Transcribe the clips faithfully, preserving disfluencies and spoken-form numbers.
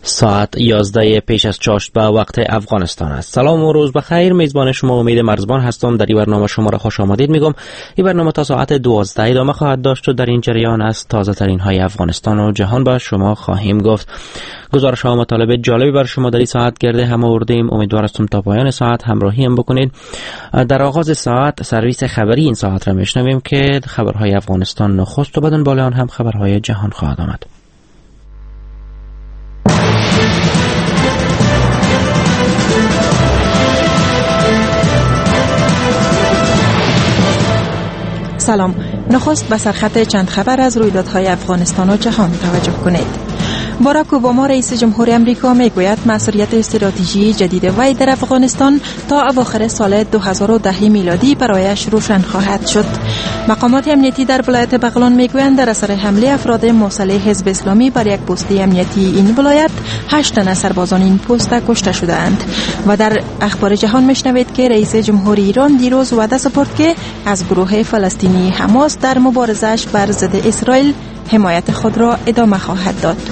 ساعت یازده پیش از چاشت به وقت افغانستان است. سلام و روز بخیر. میزبان شما امید مرزبان هستم. در این برنامه شما را خوش آمدید میگم. این برنامه تا ساعت دوازده ادامه خواهد داشت و در این جریان است تازه ترین های افغانستان و جهان با شما خواهیم گفت. گزارش ها و مطالب جالبی بر شما در این ساعت گرده هم آوردیم. امیدوار هستم تا پایان ساعت همراهی هم بکنید. در آغاز ساعت سرویس خبری این ساعت را میشنویم که خبرهای افغانستان نخست و بدن بالا آن هم خبرهای جهان خواهد آمد. سلام. نخست به سرخط چند خبر از رویدادهای افغانستان و جهان توجه کنید. باراک اوباما رئیس جمهور امریکا میگوید مسئولیت استراتژی جدید وی در افغانستان تا اواخر سال دو هزار و ده میلادی برایش روشن خواهد شد. مقامات امنیتی در ولایت بغلان میگویند در اثر حمله افراد مسلح حزب اسلامی بر یک پست امنیتی این ولایت هشت تن سربازان این پست کشته شدند. و در اخبار جهان میشنوید که رئیس جمهور ایران دیروز وعده سپرد که از گروه فلسطینی حماس در مبارزه‌اش بر ضد اسرائیل حمایت خود را ادامه خواهد داد.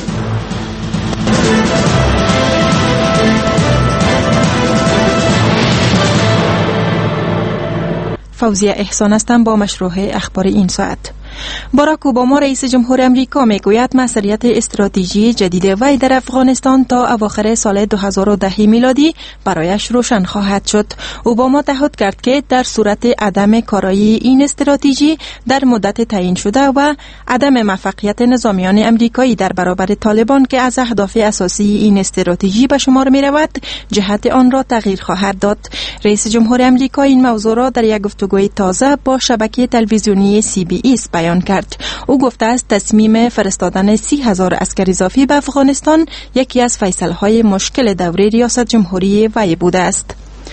فوزیه احسان هستم با مشروع اخبار این ساعت. باراک اوباما رئیس جمهور امریکا میگوید مسئولیت استراتژی جدید وی در افغانستان تا اواخر سال دو هزار و ده میلادی برایش روشن خواهد شد. اوباما تعهد کرد که در صورت عدم کارایی این استراتژی در مدت تعیین شده و عدم موفقیت نظامیان امریکایی در برابر طالبان که از اهداف اساسی این استراتژی به شمار می رود جهت آن را تغییر خواهد داد. رئیس جمهور امریکا این موضوع را در یک گفتگوی تازه با شبکه تلویزیونی سی بی اس بیان کرد. او گفته است تصمیم فرستادن سی هزار عسکر اضافی به افغانستان یکی از فیصله‌های مشکل دوره ریاست جمهوری وی بوده است.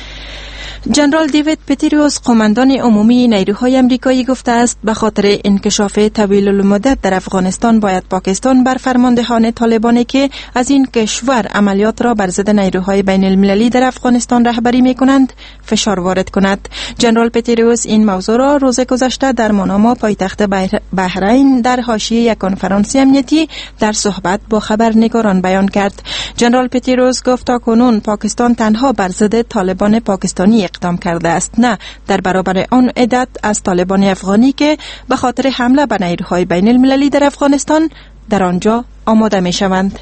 جنرال دیوید پتریوس قماندان عمومی نیروهای امریکایی گفته است به خاطر انکشاف طویل المدت در افغانستان باید پاکستان بر فرماندهان طالبانی که از این کشور عملیات را بر ضد نیروهای بین المللی در افغانستان رهبری می‌کنند فشار وارد کند. جنرال پتریوس این موضوع را روز گذشته در مناما پایتخت بحرین در حاشیه یک کنفرانس امنیتی در صحبت با خبرنگاران بیان کرد. جنرال پتریوس گفت تاکنون پاکستان تنها بر ضد طالبان پاکستانی اقدام کرده است، نه در برابر آن عدت از طالبان افغانی که به خاطر حمله به نیروهای بین المللی در افغانستان در آنجا آماده می شوند.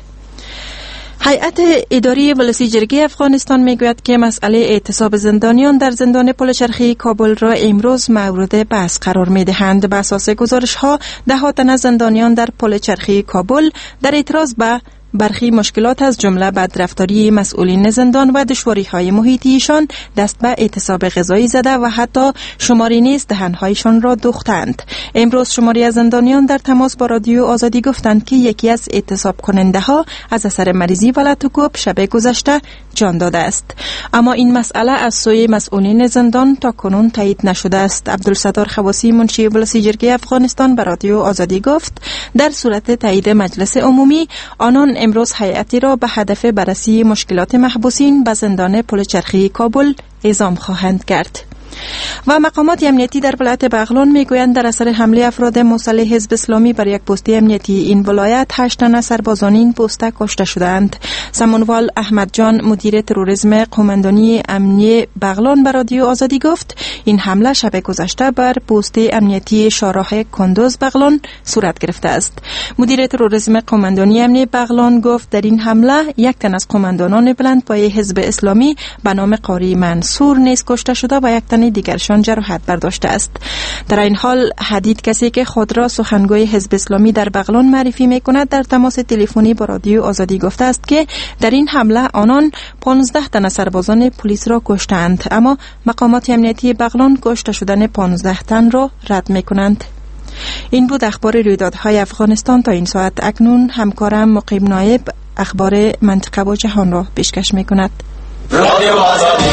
هیئت اداری ولسی جرگه افغانستان میگوید که مسئله اعتصاب زندانیان در زندان پلچرخی کابل را امروز مورد بحث قرار میدهند. به اساس گزارش ها ده ها تن از زندانیان در پلچرخی کابل در اعتراض به برخی مشکلات از جمله بدرفتاری مسئولین زندان و دشواری‌های محیطیشان دست به اعتصاب غذایی زده و حتی شماری نیز دهن‌هایشان را دوختند. امروز شماری از زندانیان در تماس با رادیو آزادی گفتند که یکی از اعتصاب کننده‌ها از اثر مریضی و لطوکوب شب گذشته جان داده است. اما این مسئله از سوی مسئولین زندان تا کنون تایید نشده است. عبدالستار خواسی منشی ولسی جرگه افغانستان به رادیو آزادی گفت در صورت تایید مجلس عمومی آنان امروز هیئتی را به هدف بررسی مشکلات محبوسین به زندان پلچرخی کابل اعزام خواهند کرد. و مقامات امنیتی در ولایت بغلان میگویند در اثر حمله افراد مسلح حزب اسلامی بر یک پست امنیتی این ولایت هشت تن سربازان این پست کشته شدند. سمنوال احمد جان مدیر تروریسم قماندانی امنیتی بغلان به رادیو آزادی گفت این حمله شب گذشته بر پست امنیتی شاهراه کندوز بغلان صورت گرفته است. مدیر تروریسم قماندانی امنیتی بغلان گفت در این حمله یک تن از قماندانان بلندپایه حزب اسلامی به نام قاری منصور نیز کشته شده و یک تن دیگرشان جراحت برداشته است. در این حال حدید کسی که خود را سخنگوی حزب اسلامی در بغلان معرفی می‌کند در تماس تلفنی با رادیو آزادی گفته است که در این حمله آنان پانزده تن سربازان پلیس را کشتند، اما مقامات امنیتی بغلان کشته شدن پانزده تن را رد می‌کنند. این بود اخبار رویدادهای افغانستان تا این ساعت. اکنون همکارم مقیم نایب اخبار منطقه و جهان را پیشکش می‌کند. رادیو آزادی.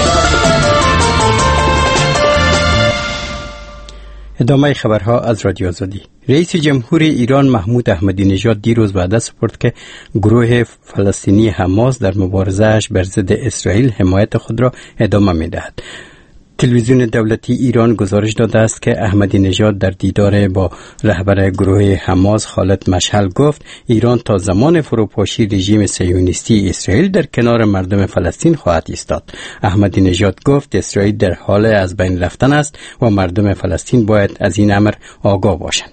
ادامه خبرها از رادیو آزادی. رئیس جمهور ایران محمود احمدی نژاد دیروز وعده سپرد که گروه فلسطینی حماس در مبارزه‌اش بر ضد اسرائیل حمایت خود را ادامه می‌دهد. تلویزیون دولتی ایران گزارش داده است که احمدی نژاد در دیدار با رهبر گروه حماس خالد مشعل گفت ایران تا زمان فروپاشی رژیم صهیونیستی اسرائیل در کنار مردم فلسطین خواهد ایستاد. احمدی نژاد گفت اسرائیل در حال از بین رفتن است و مردم فلسطین باید از این امر آگاه باشند.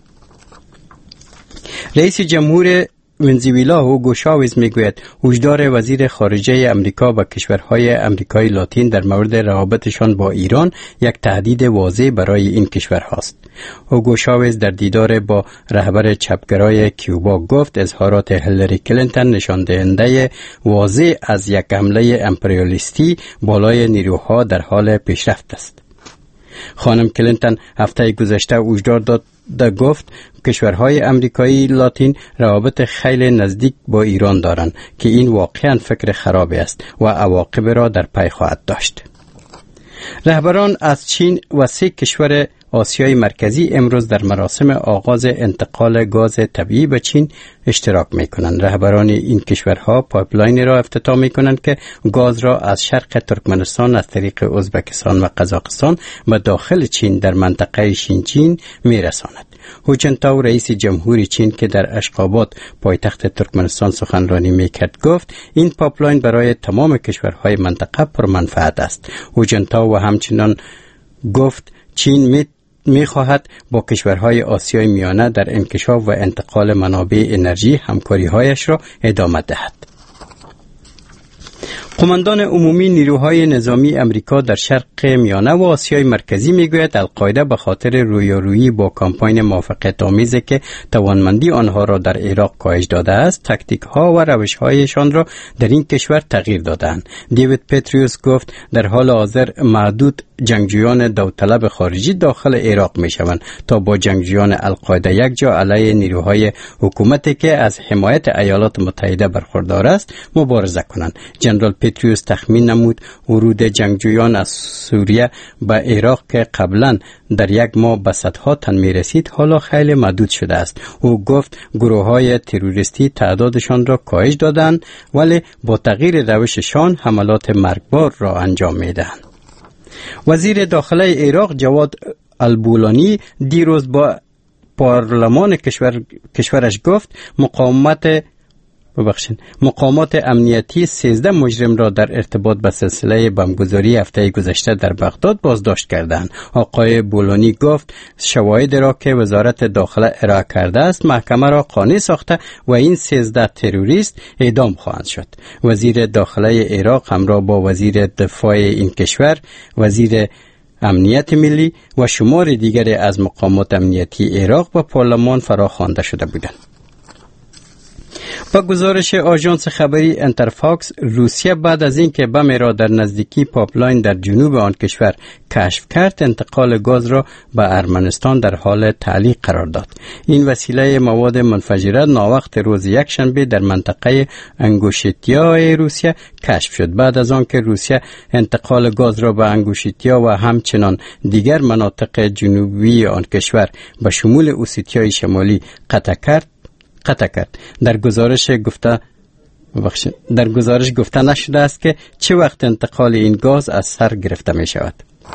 رئیس جمهور ونزوئلا هوگو شاوز میگوید هشدار وزیر خارجه امریکا به کشورهای امریکای لاتین در مورد روابطشان با ایران یک تهدید واضح برای این کشورهاست. هوگو شاوز در دیدار با رهبر چپگرای کیوبا گفت اظهارات هیلاری کلینتون نشان دهنده واضح از یک حمله امپریالیستی بالای نیروها در حال پیشرفت است. خانم کلینتون هفته گذشته هشدار داد در گفت کشورهای امریکایی لاتین روابط خیلی نزدیک با ایران دارند که این واقعا فکر خرابی است و عواقب را در پی خواهد داشت. رهبران از چین و سه کشور آسیای مرکزی امروز در مراسم آغاز انتقال گاز طبیعی به چین اشتراک می کنند. رهبران این کشورها پایپلاین را افتتاح می کنند که گاز را از شرق ترکمنستان از طریق ازبکستان و قزاقستان به داخل چین در منطقه شینچین می رساند. هو جنتاو رئیس جمهوری چین که در اشخاباد پایتخت ترکمنستان سخنرانی میکرد گفت این پایپلاین برای تمام کشورهای منطقه پرمنفعت است. هو جنتاو و همچنان گفت چین می می خواهد با کشورهای آسیای میانه در انکشاف و انتقال منابع انرژی همکاری‌هایش را ادامه دهد. قماندان عمومی نیروهای نظامی امریکا در شرق میانه و آسیای مرکزی میگوید القاعده به خاطر رویارویی با کمپاین موافقت آمیزی که توانمندی آنها را در عراق کاهش داده است، تاکتیک ها و روش هایشان را در این کشور تغییر دادند. دیوید پتریوس گفت در حال حاضر معدود جنگجویان داوطلب خارجی داخل عراق می شوند تا با جنگجویان القاعده یک جا علیه نیروهای حکومتی که از حمایت ایالات متحده برخوردار است مبارزه کنند. جنرال پتریوس تخمین نمود ورود جنگجویان از سوریه به عراق که قبلا در یک ماه به صدها تن می رسید حالا خیلی محدود شده است. او گفت گروه های تروریستی تعدادشان را کاهش دادند ولی با تغییر روششان حملات مرگبار را انجام می دهند. وزیر داخله عراق جواد البولانی دیروز با پارلمان کشور کشورش گفت مقاومت ببخشید مقامات امنیتی سیزده مجرم را در ارتباط به سلسله بمبگذاری هفته گذشته در بغداد بازداشت کردند. آقای بولانی گفت شواهد را که وزارت داخله ارائه کرده است محکمه را قانع ساخته و این سیزده تروریست اعدام خواهند شد. وزیر داخله عراق همراه با وزیر دفاع این کشور، وزیر امنیت ملی و شمار دیگری از مقامات امنیتی عراق به پارلمان فراخوانده شده بودند. با گزارش آژانس خبری انترفاکس، روسیه بعد از اینکه بم را در نزدیکی پایپلاین در جنوب آن کشور کشف کرد، انتقال گاز را به ارمنستان در حال تعلیق قرار داد. این وسیله مواد منفجره ناوقت روز یکشنبه در منطقه انگوشتیا روسیه کشف شد. بعد از آنکه روسیه انتقال گاز را به انگوشتیا و همچنان دیگر مناطق جنوبی آن کشور به شمول اوسیتیای شمالی قطع کرد قطع کرد. در گزارش گفته در گزارش گفته نشده است که چه وقت انتقال این گاز از سر گرفته می شود.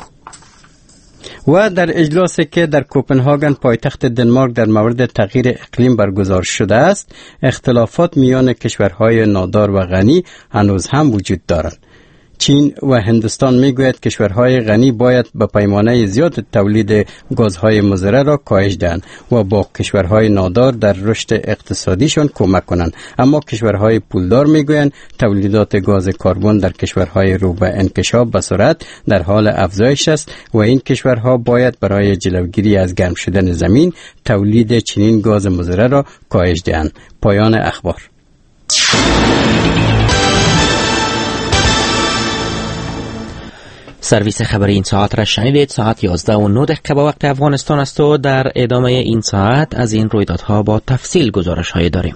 و در اجلاسی که در کوپنهاگن پایتخت دنمارک در مورد تغییر اقلیم برگزار شده است، اختلافات میان کشورهای نادار و غنی هنوز هم وجود دارند. چین و هندوستان میگوید کشورهای غنی باید به پیمانه زیاد تولید گازهای مضر را کاهش دهند و با کشورهای نادار در رشد اقتصادیشان کمک کنند، اما کشورهای پولدار میگویند تولیدات گاز کربن در کشورهای رو به انکشاف به سرعت در حال افزایش است و این کشورها باید برای جلوگیری از گرم شدن زمین تولید چنین گاز مضر را کاهش دهند. پایان اخبار. سرویس خبری این ساعت را شنیدید. ساعت یازده و نه دقیقه با وقت افغانستان است و در ادامه این ساعت از این رویدادها با تفصیل گزارش های داریم.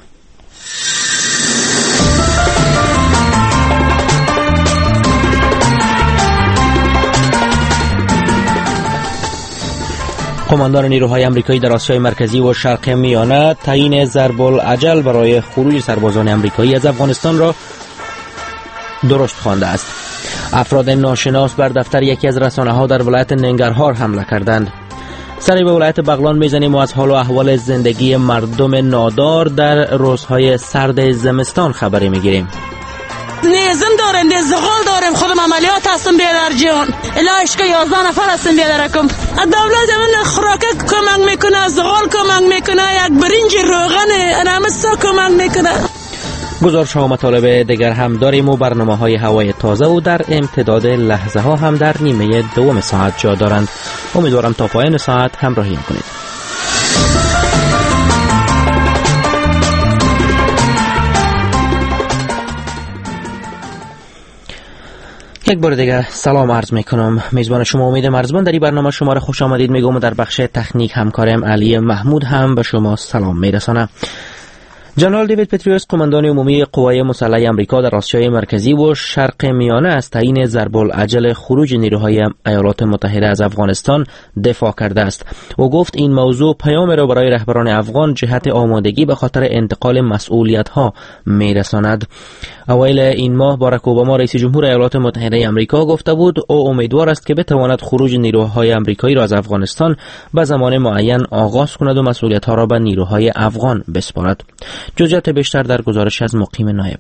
قماندان نیروهای امریکایی در آسیای مرکزی و شرق میانه تعیین ضرب العجل برای خروج سربازان امریکایی از افغانستان را درست خوانده است. افراد ناشناس بر دفتر یکی از رسانه‌ها در ولایت ننگرهار حمله کردند. سری به ولایت بغلان میزنیم و از حال و احوال زندگی مردم نادار در روزهای سرد زمستان خبری میگیریم. نیزم دارم، زغال دارم، خودم عملیات هستم بیادر جان. الهش که یازده نفر هستم بیادر کم. دولت من خوراک کمک میکنه، زغال کمک میکنه، یک برنج روغن انامسا کمک میکنه. گزارش ها و مطالب دیگر هم داریم و برنامه های هوای تازه و در امتداد لحظه ها هم در نیمه دوم ساعت جا دارند. امیدوارم تا پایان ساعت همراهی کنید. یک بار دیگر سلام عرض می کنم. میزبان شما امید مرزبان در این برنامه شما را خوش آمدید میگم و در بخش تکنیک همکارم علی محمود هم به شما سلام میرسانم. جنرال دیوید پتریوس قماندان عمومی قوای مسلح آمریکا در آسیای مرکزی و شرق میانه از تعیین ضرب العجل خروج نیروهای ایالات متحده از افغانستان دفاع کرده است. او گفت این موضوع پیام را برای رهبران افغان جهت آمادگی به خاطر انتقال مسئولیت ها میرساند. اوایل این ماه باراک اوباما رئیس جمهور ایالات متحده آمریکا گفته بود او امیدوار است که بتواند خروج نیروهای آمریکایی را از افغانستان به زمان معین آغاز کند و مسئولیت ها را به نیروهای افغان بسپارد. جزئیات بیشتر در گزارش از مقیم نایب.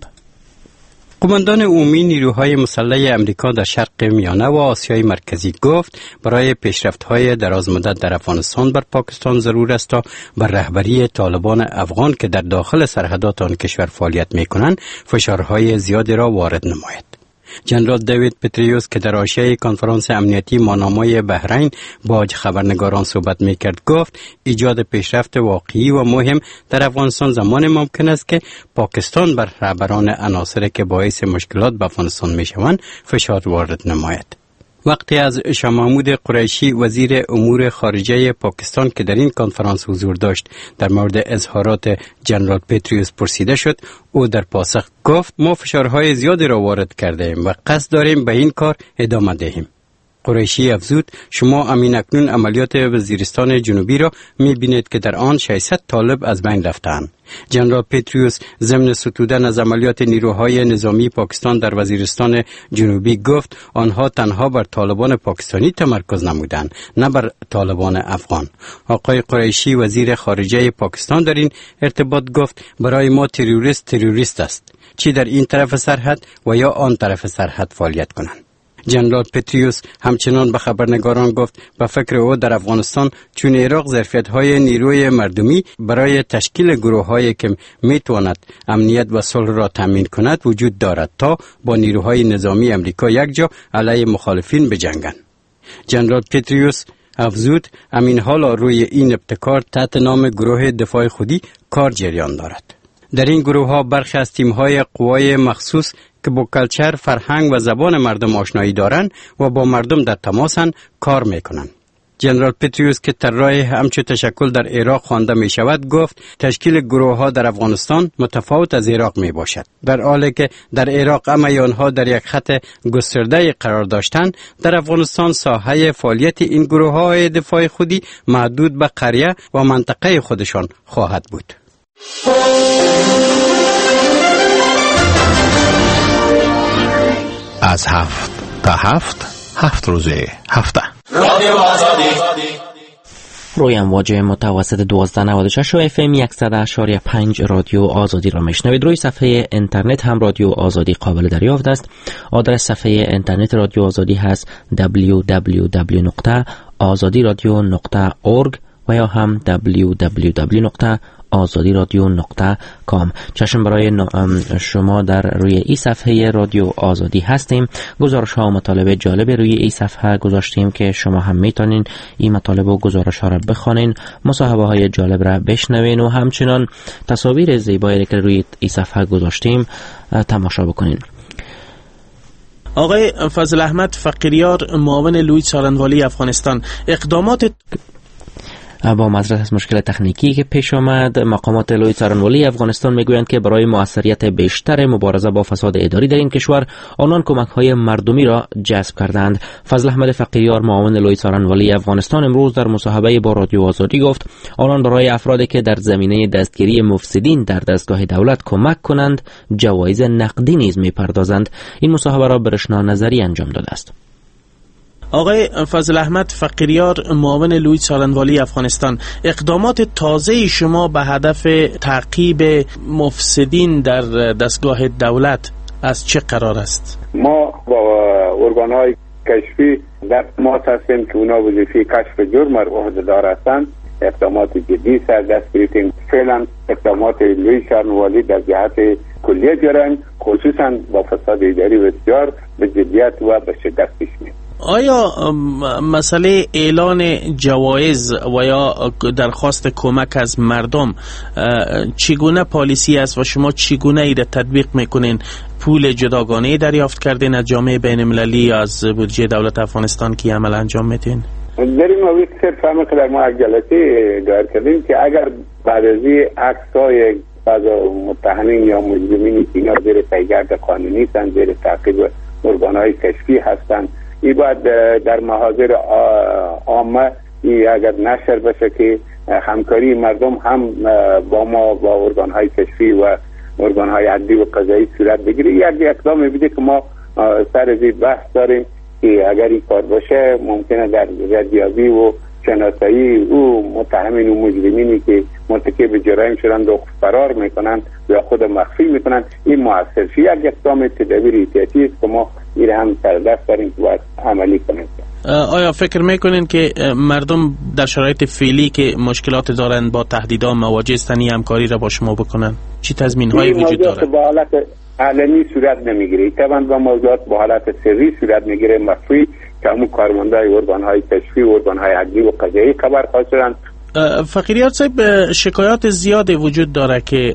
قماندان عمومی نیروهای مسلح آمریکا در شرق میانه و آسیای مرکزی گفت برای پیشرفت‌های درازمدت در افغانستان بر پاکستان ضرور است تا بر رهبری طالبان افغان که در داخل سرحدات آن کشور فعالیت می‌کنند فشارهای زیادی را وارد نماید. جنرال دیوید پتریوس که در حاشیه کنفرانس امنیتی مانامای بحرین با خبرنگاران صحبت میکرد گفت ایجاد پیشرفت واقعی و مهم در افغانستان زمان ممکن است که پاکستان بر رهبران عناصری که باعث مشکلات به افغانستان میشوند فشار وارد نماید. وقتی از شاه محمود قریشی وزیر امور خارجه پاکستان که در این کنفرانس حضور داشت در مورد اظهارات جنرال پتریوس پرسیده شد، او در پاسخ گفت ما فشارهای زیادی را وارد کرده ایم و قصد داریم به این کار ادامه دهیم. قریشی افزود شما امین اکنون عملیات وزیرستان جنوبی را می بینید که در آن ششصد طالب از بین رفتند. جنرال پتریوس ضمن ستودن از عملیات نیروهای نظامی پاکستان در وزیرستان جنوبی گفت آنها تنها بر طالبان پاکستانی تمرکز نمودند نه بر طالبان افغان. آقای قریشی وزیر خارجه پاکستان در این ارتباط گفت برای ما تروریست تروریست است، چی در این طرف سرحد و یا آن طرف سرحد فعالیت کنند. جنرال پتریوس همچنان به خبرنگاران گفت به فکر او در افغانستان چون عراق ظرفیت‌های نیروی مردمی برای تشکیل گروه‌هایی که می‌تواند امنیت و صلح را تامین کند وجود دارد تا با نیروهای نظامی آمریکا یکجا علیه مخالفین بجنگند. جنرال پتریوس افزود همین حالا روی این ابتکار تحت نام گروه دفاع خودی کار جریان دارد. در این گروه ها برخی از تیم های قوای مخصوص که با کلچر، فرهنگ و زبان مردم آشنایی دارند و با مردم در تماسند کار میکنند. جنرال پتریوس که طراح همچو تشکل در عراق خوانده می شود گفت تشکیل گروه ها در افغانستان متفاوت از عراق می باشد، در حالی که در عراق اما آنها در یک خط گسترده قرار داشتند، در افغانستان ساحه فعالیت این گروه های دفاع خودی محدود به قریه و منطقه خودشان خواهد بود. از هفت تا هفت هفت روزه هفته رادیو آزادی روی امواج متوسط دوازده نود و شش و اف ام صد و شش و پنج رادیو آزادی را میشنوید. روی صفحه اینترنت هم رادیو آزادی قابل دریافت است. آدرس صفحه اینترنت رادیو آزادی هست دبلیو دبلیو دبلیو نقطه آزادی رادیو نقطه اورگ و یا هم دبلیو دبلیو دبلیو نقطه آزادی رادیو نقطه کام. چشم برای شما در روی این صفحه رادیو آزادی هستیم. گزارش ها و مطالب جالب روی این صفحه گذاشتیم که شما هم میتونین این مطالب و گزارش ها را بخوانین، مصاحبه های جالب را بشنوین و همچنان تصاویر زیبایی که روی این صفحه گذاشتیم تماشا بکنین. آقای فضل احمد فقیریار، معاون لوی څارنوالي افغانستان، اقدامات با معذرت از مشکل تکنیکی که پیش آمد، مقامات لوی څارنوالي افغانستان میگویند که برای موثریت بیشتر مبارزه با فساد اداری در این کشور آنان کمک‌های مردمی را جذب کردند. فضل احمد فقیریار، معاون لوی څارنوالي افغانستان، امروز در مصاحبه با رادیو آزادی گفت آنان برای افرادی که در زمینه دستگیری مفسدین در دستگاه دولت کمک کنند جوایز نقدی نیز می‌پردازند. این مصاحبه را برشنا نظری انجام داده است. آقای فضل احمد فقیریار، معاون لوی څارنوالي افغانستان، اقدامات تازه شما به هدف تعقیب مفسدین در دستگاه دولت از چه قرار است؟ ما با ارگان‌های کشفی در تماس هستیم که اونا وظیفه کشف جرم بر عهده دار هستند. اقدامات جدی سر دست گرفتیم. فعلا اقدامات لوی څارنوالي در جهت کلیه جرایم، خصوصا با فساد اداری بسیار به جدیت و به شدت پیش می‌رود. آیا مسئله اعلان جوایز و یا درخواست کمک از مردم چگونه پالیسی است و شما چگونه ای را تطبیق میکنین؟ پول جداگانه دریافت کردین از جامعه بین المللی یا از بودجه دولت افغانستان که عمل انجام میدین؟ در این مورد صرف همه که در ما یک جلسه دایر کردیم که اگر بعد از این عکس‌های بعض متهمین یا مجرمینی که اینا زیر پیگرد قانونی هستند، زیر تعقیب ارگان‌های کشفی هستند، این باید در محاضر عامه اگر نشر بشه که همکاری مردم هم با ما با ارگان‌های کشفی و ارگان‌های عدلی و قضایی صورت بگیره. یک اقدام بوده که ما سر از بحث داریم که اگر این کار باشه ممکنه در ردیابی و شناسایی او متهمین و مجرمینی که مرتکب جرایم شدند و فرار میکنند یا خود مخفی میکنند این موثر شد. یک اقدام تدابیر احتیاطی است که ما این هم سر دست داریم که باید عملی کنیم. آیا فکر میکنین که مردم در شرایط فعلی که مشکلات دارند با تهدیدها مواجه هستند همکاری را با شما بکنن؟ چی تضمین‌هایی وجود داره؟ با حالت علنی صورت نمیگیره، طبعا با موضوعات با حالت سری صورت میگیره، مخفی که همون کارمندای ارگان‌های کشفی و ارگان‌های عدلی و قضایی خبر خواستند. فقیریار صاحب، شکایات زیاد وجود داره که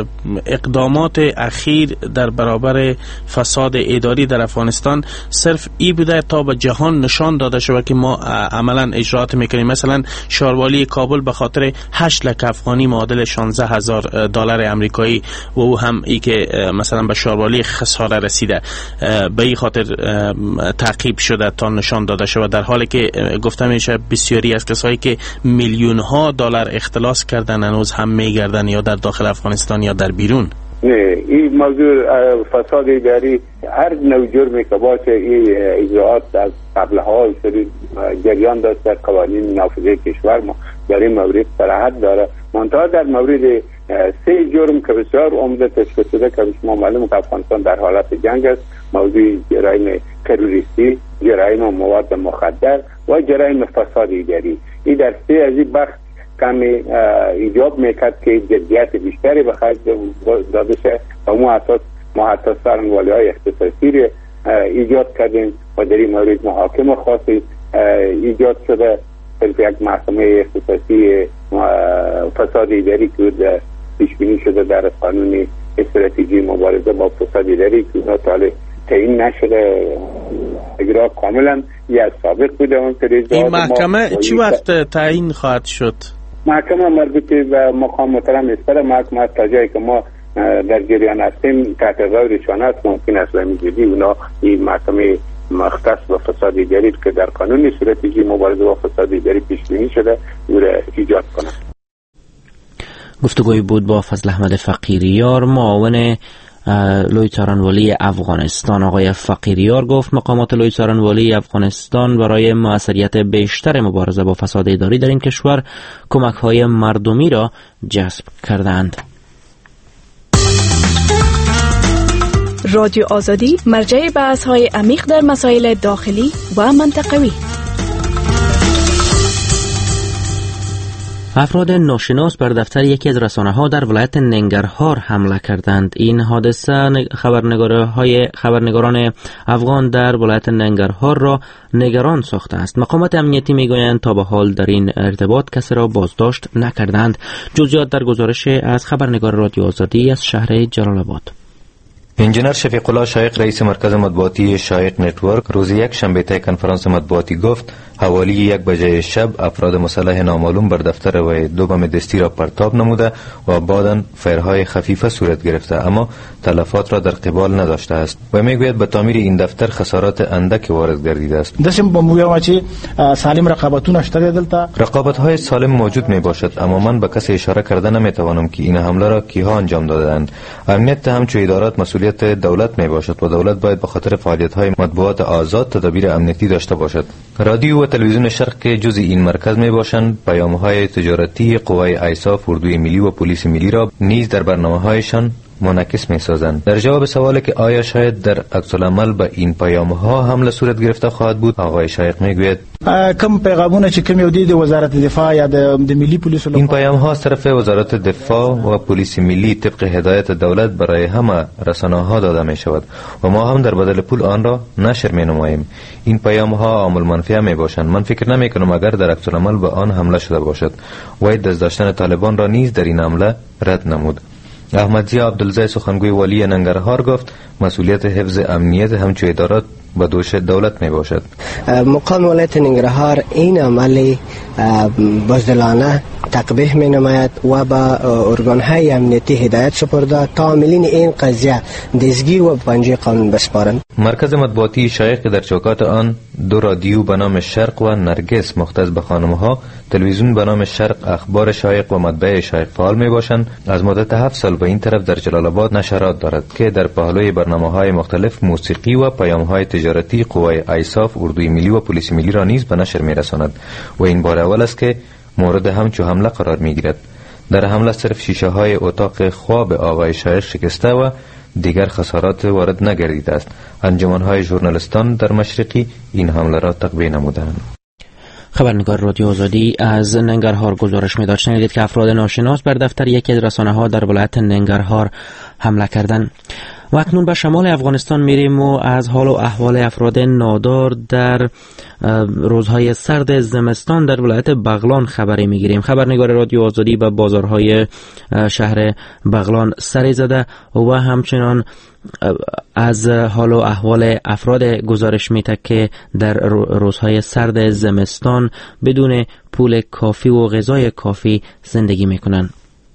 اقدامات اخیر در برابر فساد اداری در افغانستان صرف ای بوده تا به جهان نشان داده شود که ما عملا اجرات میکنیم. مثلا شاروالی کابل به خاطر هشت لک افغانی معادل شانزده هزار دلار امریکایی و او هم ای که مثلا به شاروالی خساره رسیده به این خاطر تعقیب شده تا نشان داده شود، در حالی که گفته میشه بسیاری از کسایی که میلیون ها دلار اختلاس کردن هنوز هم میگردن یا در داخل افغانستان یا در بیرون. نه، این موضوع فساد اداری هر نوع جرمی که باشه این اجراعات از قبلها جریان داشت در قوانین نافذه کشور ما در این مورد صراحت داره. منتها در مورد سه جرم که بسیار عمده تشخیص شده که شما معلومه که افغانستان در حالت جنگ است، موضوع جرایم تروریستی، جرایم مواد مخدر و جرایم فساد اداری، این در سه از این بخش کمی ایجاب میکرد که جدیت بیشتری به خرج داده شه و ما اساس ما حتی څارنوالي های اختصاصی رو ایجاد کردیم و در این مورد محاکمه خاصی ایجاد شده. صرف یک محکمه اختصاصی فساد اداری که پیش بینی شده در قانون استراتژی مبارزه با فساد اداری که اونها تاله تعیین نشده، اجرا کاملا یا سابق بوده. این محکمه چی وقت تعیین خواهد شد؟ محکمه مربوط به مقام محترم اسپر محکمه تا جایی که ما در جریان هستیم تحت غور شانه است ممکن است بمیزدی اونا این محکمه مختص به فساد اداری که در قانون استراتژی مبارزه با فساد اداری پیش بینی شده او را ایجاد کنند. گفتگوی بود با فضل احمد فقیریار، معاون لوی څارنوالي افغانستان. آقای فقیریار گفت مقامات لوی څارنوالي افغانستان برای موثریت بیشتر مبارزه با فساد اداری در این کشور کمک‌های مردمی را جذب کردند. رادیو آزادی مرجع بحث‌های عمیق در مسائل داخلی و منطقوی. افراد ناشناس بر دفتر یکی از رسانه‌ها در ولایت ننگرهار حمله کردند. این حادثه خبرنگارهای خبرنگاران افغان در ولایت ننگرهار را نگران ساخته است. مقامات امنیتی میگویند تا به حال در این ارتباط کسی را بازداشت نکردند. جزئیات در گزارش از خبرنگار رادیو آزادی از شهر جلال آباد. انجینر شفیق الله شایق رئیس مرکز مطبوعاتی شایق نتورک روز یک شنبه طی کنفرانس مطبوعاتی گفت حوالی یک بجه شب افراد مسلح نامعلوم بر دفتر و دو بم دستی را پرتاب نموده و بعداً فیرهای خفیفه صورت گرفته، اما تلفات را در قبال نداشته است و میگوید به تعمیر این دفتر خسارات اندک وارد گردیده است. داشتم با مویا چی سالم رقابتون شده دلتا رقابت های سالم موجود می باشد، اما من به کسی اشاره کرده نمی توانم که این حمله را کیها انجام دادند. امنیت همچو ادارات مسئولیت دولت می باشد و دولت باید به خاطر فعالیت های مطبوعات آزاد تدابیر امنیتی داشته باشد. رادیو و تلویزیون شرق که جزء این مرکز می باشند، پیام های تجارتی قوای ایساف، اردوی ملی و پلیس ملی را نیز در برنامه هایشان منعکس می سازند. در جواب سوالی که آیا شاید در عکس العمل به این پیام ها حمله صورت گرفته خواهد بود، آقای شایق می گوید کم پیغامونه چې کوم یو دی د وزارت دفاع یا د ملي پولیسو این پیام ها از طرف وزارت دفاع و پلیس ملی طبق هدایت دولت برای همه رسانه ها داده می شود و ما هم در بدل پول آن را نشر می نماییم. این پیام ها عامل منفی می باشند. من فکر نمی کنم اگر در عکس العمل به آن حمله شده باشد. و دست داشتن طالبان را نیز در این حمله رد نمود. احمدزی عبدالزی سخنگوی والی ننگرهار گفت مسئولیت حفظ امنیت همچو ادارات به دوش دولت می باشد. مقام ولایت ننگرهار این عمل بزدلانه تقبیح می نماید و با ارگان های امنیتی هدایت سپرده تا عاملین این قضیه دزگیر و پنجه قانون بسپارند. مرکز مطبوعاتی شایق در چوکات آن دو رادیو به نام شرق و نرگس مختص به خانمها، تلویزیون به نام شرق اخبار شایق و مطبع شایق فعال می باشند. از مدت هفت سال به این طرف در جلال آباد نشرات دارد که در پهلوی برنامه های مختلف موسیقی و پیام های تجارتی قوای ایساف، اردوی ملی و پلیس ملی را نیز به نشر می رساند و این بار اول است که مورد همچو حمله قرار می گیرد. در حمله صرف شیشه های اتاق خواب آقای شایق شکسته و دیگر خسارات وارد نگردیده است. انجمن های ژورنالیستان در مشرقی این حمله را تقبیح نمودند. خبرنگار رادیو آزادی از ننگرهار گزارش می‌داد. شنیدید که افراد ناشناس بر دفتر یکی از رسانه‌ها در ولایت ننگرهار حمله کردند. و اکنون به شمال افغانستان میریم و از حال و احوال افراد نادار در روزهای سرد زمستان در ولایت بغلان خبری میگیریم. خبرنگار رادیو آزادی به بازارهای شهر بغلان سری زده و همچنان از حال و احوال افراد گزارش میده که در روزهای سرد زمستان بدون پول کافی و غذای کافی زندگی میکنن.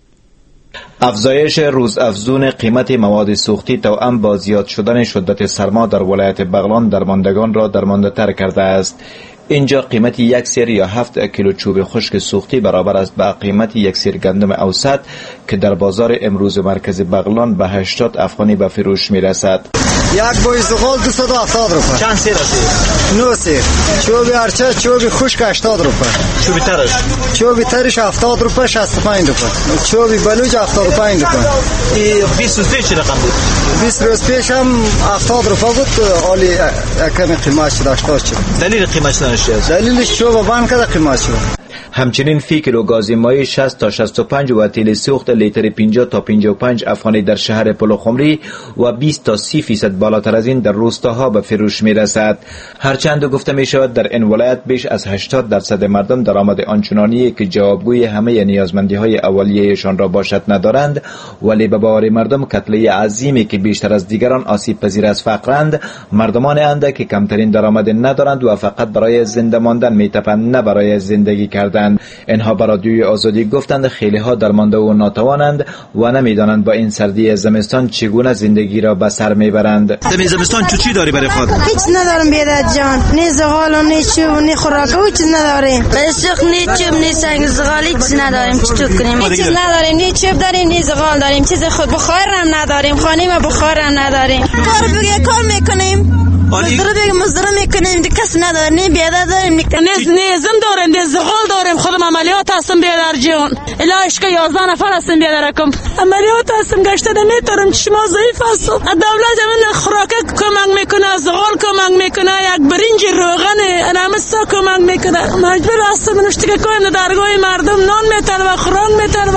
افزایش روزافزون قیمت مواد سوختی توأم با زیاد شدن شدت سرما در ولایت بغلان درماندگان را درمانده تر کرده است. اینجا قیمت یک سیر یا هفت کیلو چوب خشک سوختی برابر است با قیمت یک سیر گندم اوسط که در بازار امروز مرکز بغلان به هشتاد افغانی به فروش می رسد. یک بوی زغال دویست و هفتاد روپیه. چند سیر است؟ نه سیر. چوب ارچه چوب خشک هشتاد روپیه. چوب ترش؟ چوب ترش هفتاد روپیه شصت و پنج روپیه. چوب بلوچ هفتاد و پنج روپیه. این بیست روز پیش چه رقم بود؟ بیست روز پیش هم هفتاد روپیه بود. عالی کمی قیمتش داشت شد. دلیل قیمتش چی است؟ دلیلش چوب بند کرده قیمت شد. همچنین فی کیلو گاز مایع شصت تا شصت و پنج و تیل سوخت لیتر پنجاه تا پنجاه و پنج افغانی در شهر پلوخمری و بیست تا سی فیصد بالاتر از این در روستاها به فروش می رسد. هرچند گفته می شود در این ولایت بیش از هشتاد درصد مردم درآمد آنچنانی که جوابگوی همه نیازمندی های اولیه‌شان را باشد ندارند، ولی به باور مردم کتله عظیمی که بیشتر از دیگران آسیب پذیر از فقرند، مردمان اند که کمترین درآمد ندارند و فقط برای زنده ماندن می تپند نه برای زندگی کردن. اینها بر رادیوی آزادی گفتند خیلی ها درمانده و ناتوانند و نمیدانند با این سردی زمستان چگونه زندگی را به سر میبرند. در زمستان چی داری برای خود؟ هیچ ندارم بیادت جان، نه زغال و نه چوب و نه خوراک و هیچ نداریم. بسیق نه چوب نه سنگ زغال هیچ نداریم. چطور کنیم؟ هیچ نداریم، نه چوب داریم نه زغال داریم، چیز خود بخار هم نداریم، خانه ما بخار هم نداریم. کار بگه کار میکنیم. مزدور بگه مزدور میکنیم، دی کس نداریم، نه بیادت داریم، نه زم داریم، نه زغال داریم، خودم عملیات هستم بیادر جان. الهش که یازده نفر هستم بیادرکم. عملیات هستم گشته نمیتونم، شما ضعیف هستم. دولت من خوراک کمک میکنه، زغال کمک میکنه، یک برنج روغن انامسا کمک میکنه. مجبور هستم نشتی که کویم درگاه مردم نان میتر و خوراک میتر و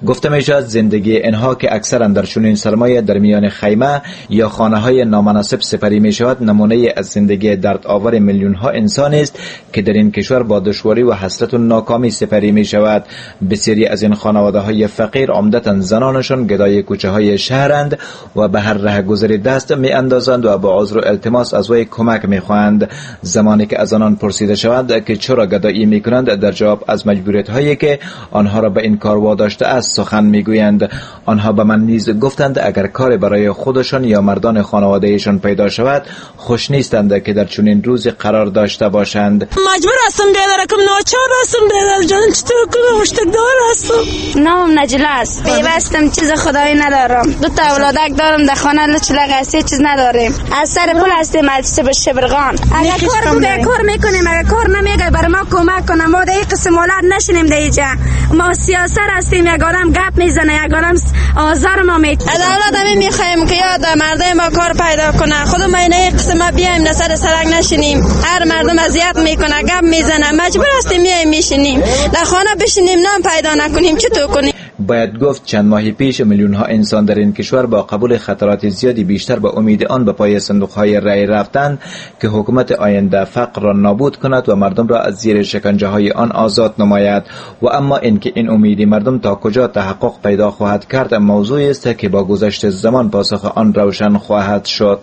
گفته می شود زندگی اینها که اکثرا در چنین سرمایه در میان خیمه یا خانه های نامناسب سپری می شود نمونه از زندگی دردآور میلیون ها انسان است که در این کشور با دشواری و حسرت و ناکامی سپری می شود. بسیاری از این خانواده های فقیر عمدتاً زنانشان گدای کوچه های شهرند و به هر رهگذری دست می اندازند و با عذر و التماس از وی کمک می خواهند. زمانی که از آنان پرسیده شود که چرا گدایی می کنند، در جواب از مجبوریت هایی که آنها را به این کار واداشته است سخن می گویند. آنها به من نیز گفتند اگر کار برای خودشان یا مردان خانوادهشان پیدا شود خوش نیستند که در چنین روزی قرار داشته باشند. مجبور هستم بیادرکم، ناچار هستم بیادر جان، چطور کنم؟ هشتگدار هستم. نام نجله است، پیوستم، چیز خدایی ندارم. دو تا اولادک دارم، در خانه لچلق هستی، چیز نداریم. از سر پل هستیم از به شبرغان. اگر کار بوده کار میکنیم، اگر کار نمیگه بر ما کمک کنه. ما در این قسم اولاد نشینیم در اینجا. ما سیاست هستیم، یک آدم گپ میزنه، یک آدم آزار ما میتونه. از اولاد همین میخوایم که یاد مرده ما کار پیدا کنه. خود ما این قسم ما بیایم در سر سرک نشینیم. هر مردم اذیت میکنه، گپ میزنه، مجبور هستیم میایم میشینیم. در خانه بشینیم، نام پیدا نکنیم، چطور کنیم؟ باید گفت چند ماه پیش میلیون ها انسان در این کشور با قبول خطرات زیادی بیشتر به امید آن به پای صندوق های رای رفتند که حکومت آینده فقر را نابود کند و مردم را از زیر شکنجه های آن آزاد نماید. و اما اینکه این امید مردم تا کجا تحقق پیدا خواهد کرد موضوعی است که با گذشت زمان پاسخ آن روشن خواهد شد.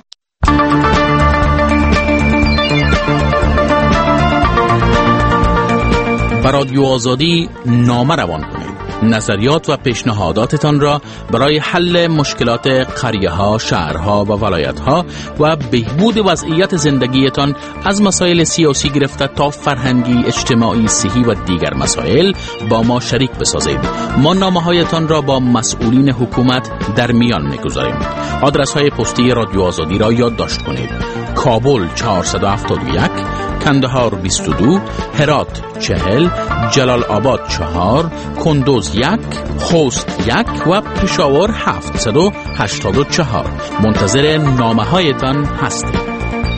به رادیو آزادی نامه روان کنید. نظریات و پیشنهاداتتان را برای حل مشکلات قریه ها، شهرها و ولایت ها و بهبود وضعیت زندگیتان از مسائل سیاسی گرفته تا فرهنگی، اجتماعی، صحی و دیگر مسائل با ما شریک بسازید. ما نامه هایتان را با مسئولین حکومت در میان میگذاریم. آدرس های پستی رادیو آزادی را یادداشت کنید: کابل چهارصد و هفتاد و یک، کندهار بیست و دو، هرات چهل، جلال آباد چهار، کندوز یک، خوست یک و پشاور هفتصد و هشتاد و چهار. منتظر نامه هایتان هستیم.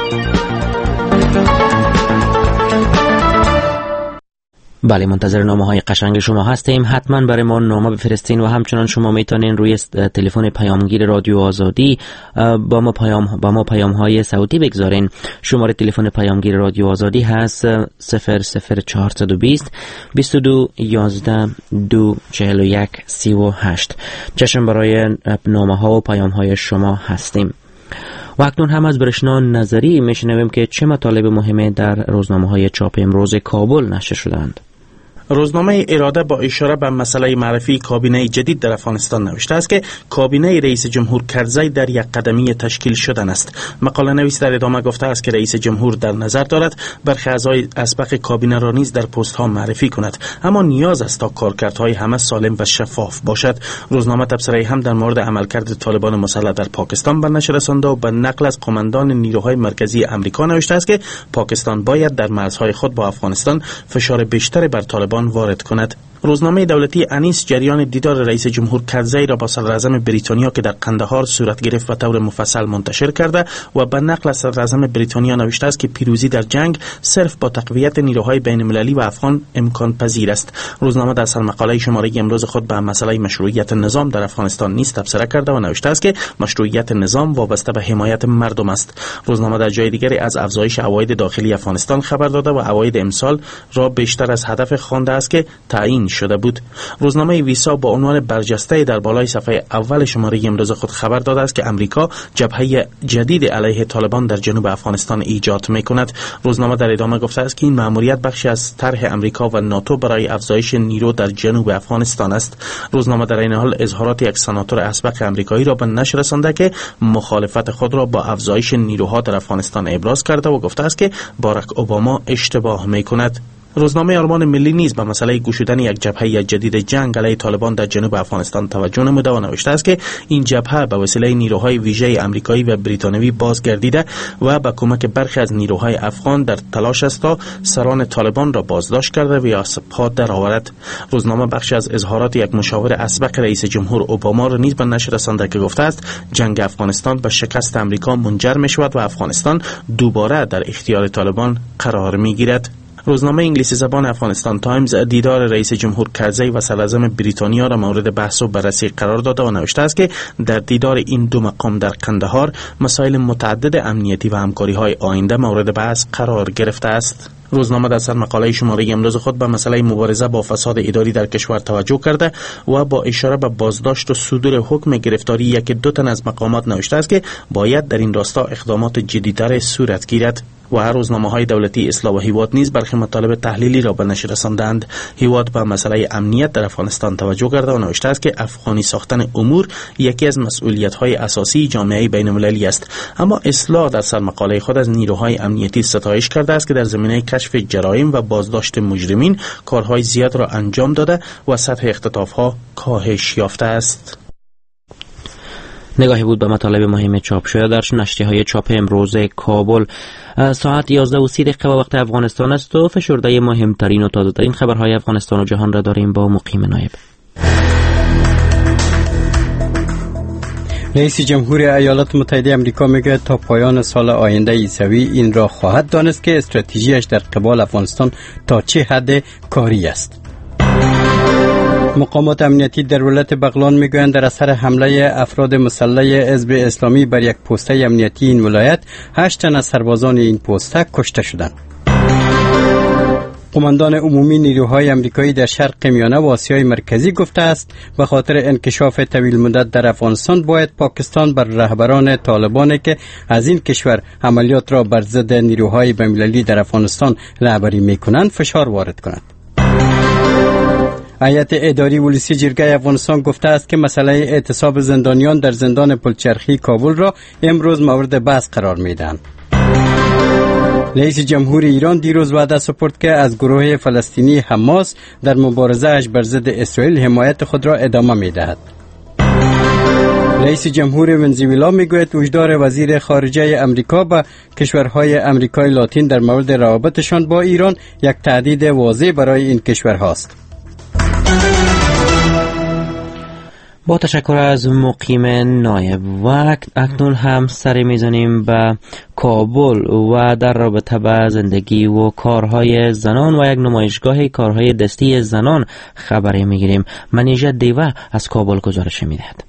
بله، منتظر نامه های قشنگ شما هستیم. حتما برای ما نامه بفرستین و همچنان شما میتونین روی تلفن پیامگیر رادیو آزادی با ما پیام با ما پیام های صوتی بگذارین. شماره تلفن پیامگیر رادیو آزادی هست صفر صفر چهارصد و بیست بیست و دو یازده دو چهل و یک سی و هشت. چشم برای نامه ها و پیام های شما هستیم. و اکنون هم از برشنا نظری میشنویم که چه مطالب مهمه در روزنامه های چاپ امروز کابل نشر شدند. روزنامه اراده با اشاره به مسئله معرفی کابینه جدید در افغانستان نوشته است که کابینه رئیس جمهور کرزی در یک قدمی تشکیل شدن است. مقاله نویس در ادامه گفته است که رئیس جمهور در نظر دارد برخی اعضای اسبق کابینه را نیز در پست ها معرفی کند، اما نیاز است تا کارکردهای همه سالم و شفاف باشد. روزنامه تبصره هم در مورد عملکرد طالبان مسلح در پاکستان به نشر رسانده و به نقل از قماندان نیروهای مرکزی امریکا نوشته است که پاکستان باید در مرزهای خود با افغانستان فشار بیشتری بر طالبان وارد کند. روزنامه دولتی انیس جریان دیدار رئیس جمهور کرزی را با صدراعظم بریتانیا که در قندهار صورت گرفت و طور مفصل منتشر کرده و به نقل از صدراعظم بریتانیا نوشته است که پیروزی در جنگ صرف با تقویت نیروهای بین المللی و افغان امکان پذیر است. روزنامه در سرمقاله شماره امروز خود به مسئله مشروعیت نظام در افغانستان نیز تبصره کرده و نوشته است که مشروعیت نظام وابسته به حمایت مردم است. روزنامه در جای دیگری از افزایش عواید داخلی افغانستان خبر داده و عواید امسال را بیشتر از هدف خوانده است که تعیین شده بود. روزنامه ویسا با عنوان برجسته در بالای صفحه اول شماره امروز خود خبر داده است که امریکا جبهه جدید علیه طالبان در جنوب افغانستان ایجاد می‌کند. روزنامه در ادامه گفته است که این مأموریت بخشی از طرح امریکا و ناتو برای افزایش نیرو در جنوب افغانستان است. روزنامه در این حال اظهارات یک سناتور اسبق آمریکایی را به نشر رسانده که مخالفت خود را با افزایش نیروها در افغانستان ابراز کرده و گفته است که باراک اوباما اشتباه می‌کند. روزنامه آرمان ملی نیز به مسئله گشودن یک جبهه جدید جنگ علیه طالبان در جنوب افغانستان توجه نموده و نوشته است که این جبهه به وسیله نیروهای ویژه آمریکایی و بریتانیایی بازگردیده و با کمک برخی از نیروهای افغان در تلاش است تا سران طالبان را بازداشت کرده و یا پا درآورد. روزنامه بخشی از اظهارات یک مشاور اسبق رئیس جمهور اوباما را نیز به نشر رسانده که گفته است جنگ افغانستان به شکست امریکا منجر می شود و افغانستان دوباره در اختیار طالبان قرار می گیرد. روزنامه انگلیسی زبان افغانستان تایمز دیدار رئیس جمهور کرزی و صدراعظم بریتانیا را مورد بحث و بررسی قرار داده و نوشته است که در دیدار این دو مقام در قندهار مسائل متعدد امنیتی و همکاری‌های آینده مورد بحث قرار گرفته است. روزنامه در سر مقاله شماره امروز خود به مسئله مبارزه با فساد اداری در کشور توجه کرده و با اشاره به بازداشت و صدور حکم گرفتاری یک دو تن از مقامات نوشته است که باید در این راستا اقدامات جدی‌تر صورت گیرد. و هر روزنامه‌های دولتی اصلاح و حیواد نیز برخی مطالب تحلیلی را به نشر رساندند. حیواد به مسئله امنیت در افغانستان توجه کرده و نوشته است که افغانی ساختن امور یکی از مسئولیت‌های اساسی جامعه بین‌المللی است، اما اصلاح در سر مقاله خود از نیروهای امنیتی ستایش کرده است که در زمینه کشف جرایم و بازداشت مجرمین کارهای زیاد را انجام داده و سطح اختطاف‌ها کاهش یافته است. نگاهی بود به مطالب مهم چاپ شده در نشریه‌های چاپ امروز کابل. ساعت یازده و سی دقیقه وقت افغانستان است و فشرده مهمترین و تازه‌ترین خبرهای افغانستان و جهان را داریم با مقیم نایب. رئیس جمهور ایالات متحده آمریکا میگه تا پایان سال آینده عیسوی این را خواهد دانست که استراتژیش در قبال افغانستان تا چه حد کاری است. مقامات امنیتی در ولایت بغلان میگویند در اثر حمله افراد مسلح حزب اسلامی بر یک پوسته امنیتی این ولایت هشت تن از سربازان این پوسته کشته شدند. قماندان عمومی نیروهای امریکایی در شرق میانه و آسیای مرکزی گفته است به خاطر انکشاف طویل مدت در افغانستان باید پاکستان بر رهبران طالبانی که از این کشور عملیات را بر ضد نیروهای بین‌المللی در افغانستان رهبری میکنند فشار وارد کند. هیئت اداری ولسی جرگه افغانستان گفته است که مسئله اعتصاب زندانیان در زندان پلچرخی کابل را امروز مورد بحث قرار میدهند. رئیس جمهور ایران دیروز وعده سپرد که از گروه فلسطینی حماس در مبارزه‌اش بر ضد اسرائیل حمایت خود را ادامه میدهد. رئیس جمهور ونزوئلا میگوید هشدار وزیر خارجه امریکا به کشورهای امریکای لاتین در مورد روابطشان با ایران یک تهدید واضح برای این کشورهاست. با تشکر از مقیم نایب و اکنون هم سر میزنیم به کابل و در رابطه با زندگی و کارهای زنان و یک نمایشگاه کارهای دستی زنان خبری میگیریم. منیژه دیوه از کابل گزارش میدهد.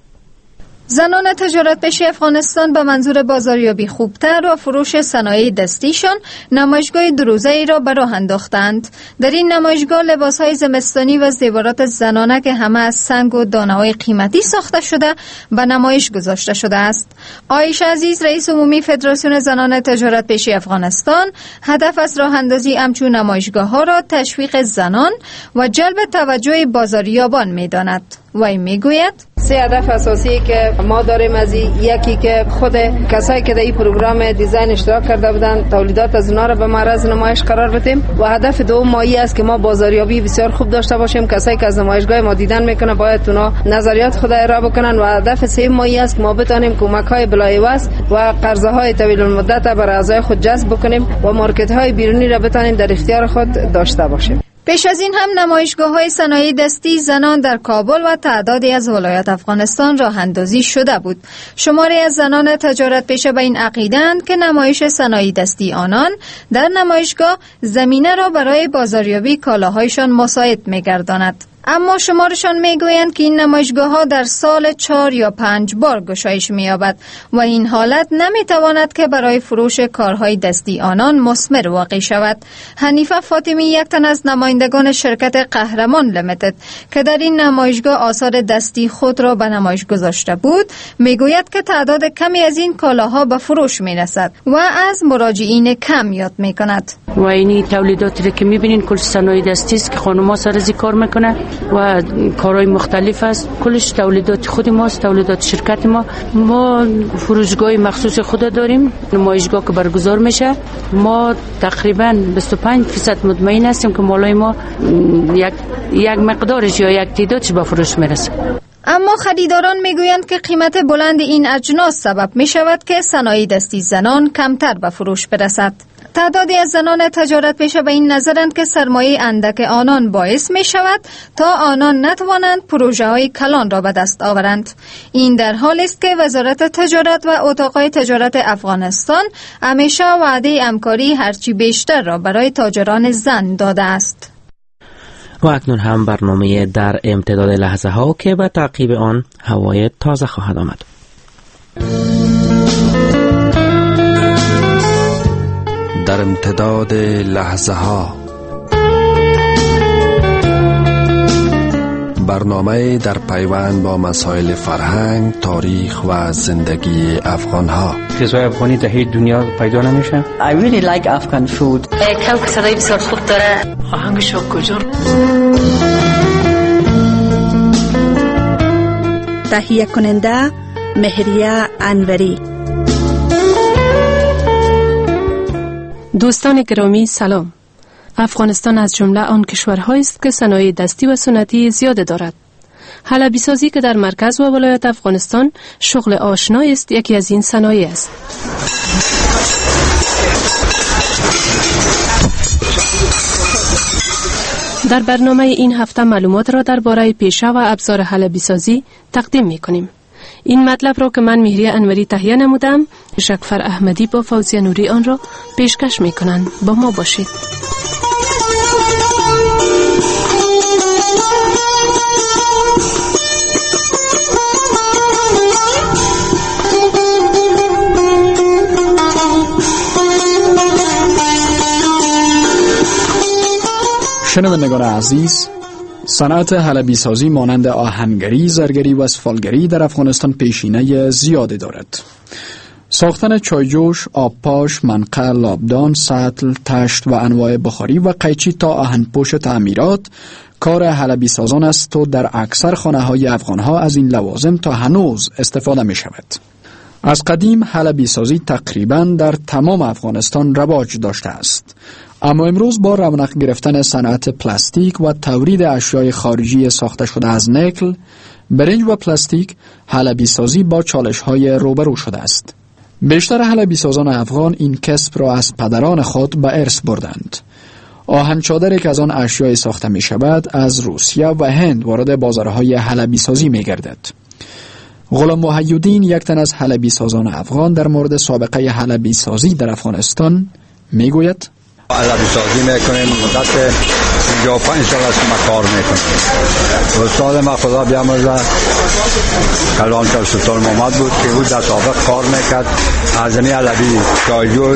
زنان تجارت پیشه افغانستان به منظور بازاریابی خوبتر و فروش صنایع دستیشان نمایشگاه دو روزه ای را به راه انداختند. در این نمایشگاه لباسهای زمستانی و زیورات زنانه که همه از سنگ و دانه‌های قیمتی ساخته شده به نمایش گذاشته شده است. عایشه عزیز رئیس عمومی فدراسیون زنان تجارت پیشه افغانستان هدف از راه اندازی همچون نمایشگاه ها را تشویق زنان و جلب توجه بازاریابان می‌داند. وی میگوید سه هدف اساسی که ما داریم از یکی که خود کسایی که در این پروگرام دیزاین اشتراک کرده بودند تولیدات از اونا را به معرض نمایش قرار بدیم و هدف دوم مایی است که ما بازاریابی بسیار خوب داشته باشیم. کسایی که از نمایشگاه ما دیدن میکنه باید اونا نظریات خود ارائه بکنن و هدف سوم مایی است که ما بتونیم کمک‌های بلایوس و قرضه‌های طویل المدت برای اعضای خود جذب بکنیم و مارکت‌های بیرونی را بتونیم در اختیار خود داشته باشیم. پیش از این هم نمایشگاه‌های صنایع دستی زنان در کابل و تعدادی از ولایات افغانستان راه اندازی شده بود. شماری از زنان تجارت پیشه به این عقیده‌اند که نمایش صنایع دستی آنان در نمایشگاه زمینه را برای بازاریابی کالاهایشان مساعد می‌گرداند. اما شمارشان میگویند که این نمایشگاه‌ها در سال چهار یا پنج بار گشایش می‌یابد و این حالت نمی‌تواند که برای فروش کارهای دستی آنان مثمر واقع شود. حنیفه فاطمی یک تن از نمایندگان شرکت قهرمان لیمیتد که در این نمایشگاه آثار دستی خود را به نمایش گذاشته بود میگوید که تعداد کمی از این کالاها به فروش می‌رسد و از مراجعین کم یاد می‌کند. و اینی تولیداتی که می‌بینین کل صنایع دستی است که خانم‌ها سر از کار می‌کنه و کارهای مختلف است. کلش تولیدات خود ماست، تولیدات شرکت ما. ما فروشگاه مخصوص خود داریم، نمایشگاه که برگزار میشه. ما تقریبا بیست و پنج درصد مطمئن هستیم که مالای ما یک یک مقدارش یا یک تعدادش به فروش میرسه. اما خریداران میگویند که قیمت بلند این اجناس سبب می شود که صنایع دستی زنان کمتر به فروش برسد. تعدادی از زنان تجارت پیشه به این نظرند که سرمایه اندک آنان باعث می شود تا آنان نتوانند پروژه های کلان را به دست آورند. این در حالی است که وزارت تجارت و اتاقهای تجارت افغانستان همیشه وعده همکاری هرچی بیشتر را برای تاجران زن داده است. و اکنون هم برنامه در امتداد لحظه ها که به تعقیب آن هوای تازه خواهد آمد. در امتداد لحظه ها، برنامه در پیوند با مسائل فرهنگ، تاریخ و زندگی افغان ها. غذای افغانی در هیچ دنیا پیدا نمیشه. I really like Afghan food. کم که صدای بسیار خوب داره، آهنگش رو کجا. تهیه کننده مهریه انوری. دوستان گرامی سلام. افغانستان از جمله آن کشورهایی است که صنایع دستی و سنتی زیاد دارد. حلبی سازی که در مرکز و ولایت افغانستان شغل آشنایی است یکی از این صنایع است. در برنامه این هفته معلومات را درباره پیشه و ابزار حلبی سازی تقدیم می کنیم. این مطلب را که من مهریه انوری تهیه نمودم، شکفر احمدی با فوزیه نوری آن را پیشکش می کنند. با ما باشید. شنوندگان عزیز، صنعت حلبی سازی مانند آهنگری، زرگری و اسفالگری در افغانستان پیشینه زیادی دارد. ساختن چایجوش، آبپاش، منقل، لابدان، سطل، تشت و انواع بخاری و قیچی تا آهنپوش تعمیرات کار حلبی سازان است و در اکثر خانه های افغان ها از این لوازم تا هنوز استفاده می شود. از قدیم حلبی سازی تقریباً در تمام افغانستان رواج داشته است. اما امروز با رونق گرفتن صنعت پلاستیک و تولید اشیای خارجی ساخته شده از نکل، برنج و پلاستیک، حلبی سازی با چالش‌های روبرو شده است. بیشتر حلبی سازان افغان این کسب را از پدران خود به ارث بردند. آهن چادری که از آن اشیای ساخته می شود از روسیه و هند وارد بازارهای حلبی سازی می گردد. غلام محی‌الدین، یک تن از حلبی سازان افغان، در مورد سابقه حلبی سازی در افغانستان می گوید: حلبی سازی میکنیم مدت پنجاه و پنج سال است ما کار میکنیم. استاد ما خدا بیامرزه کلانتر سلطان محمد بود که او در سابق کار میکرد. از این حلبی چایجوش،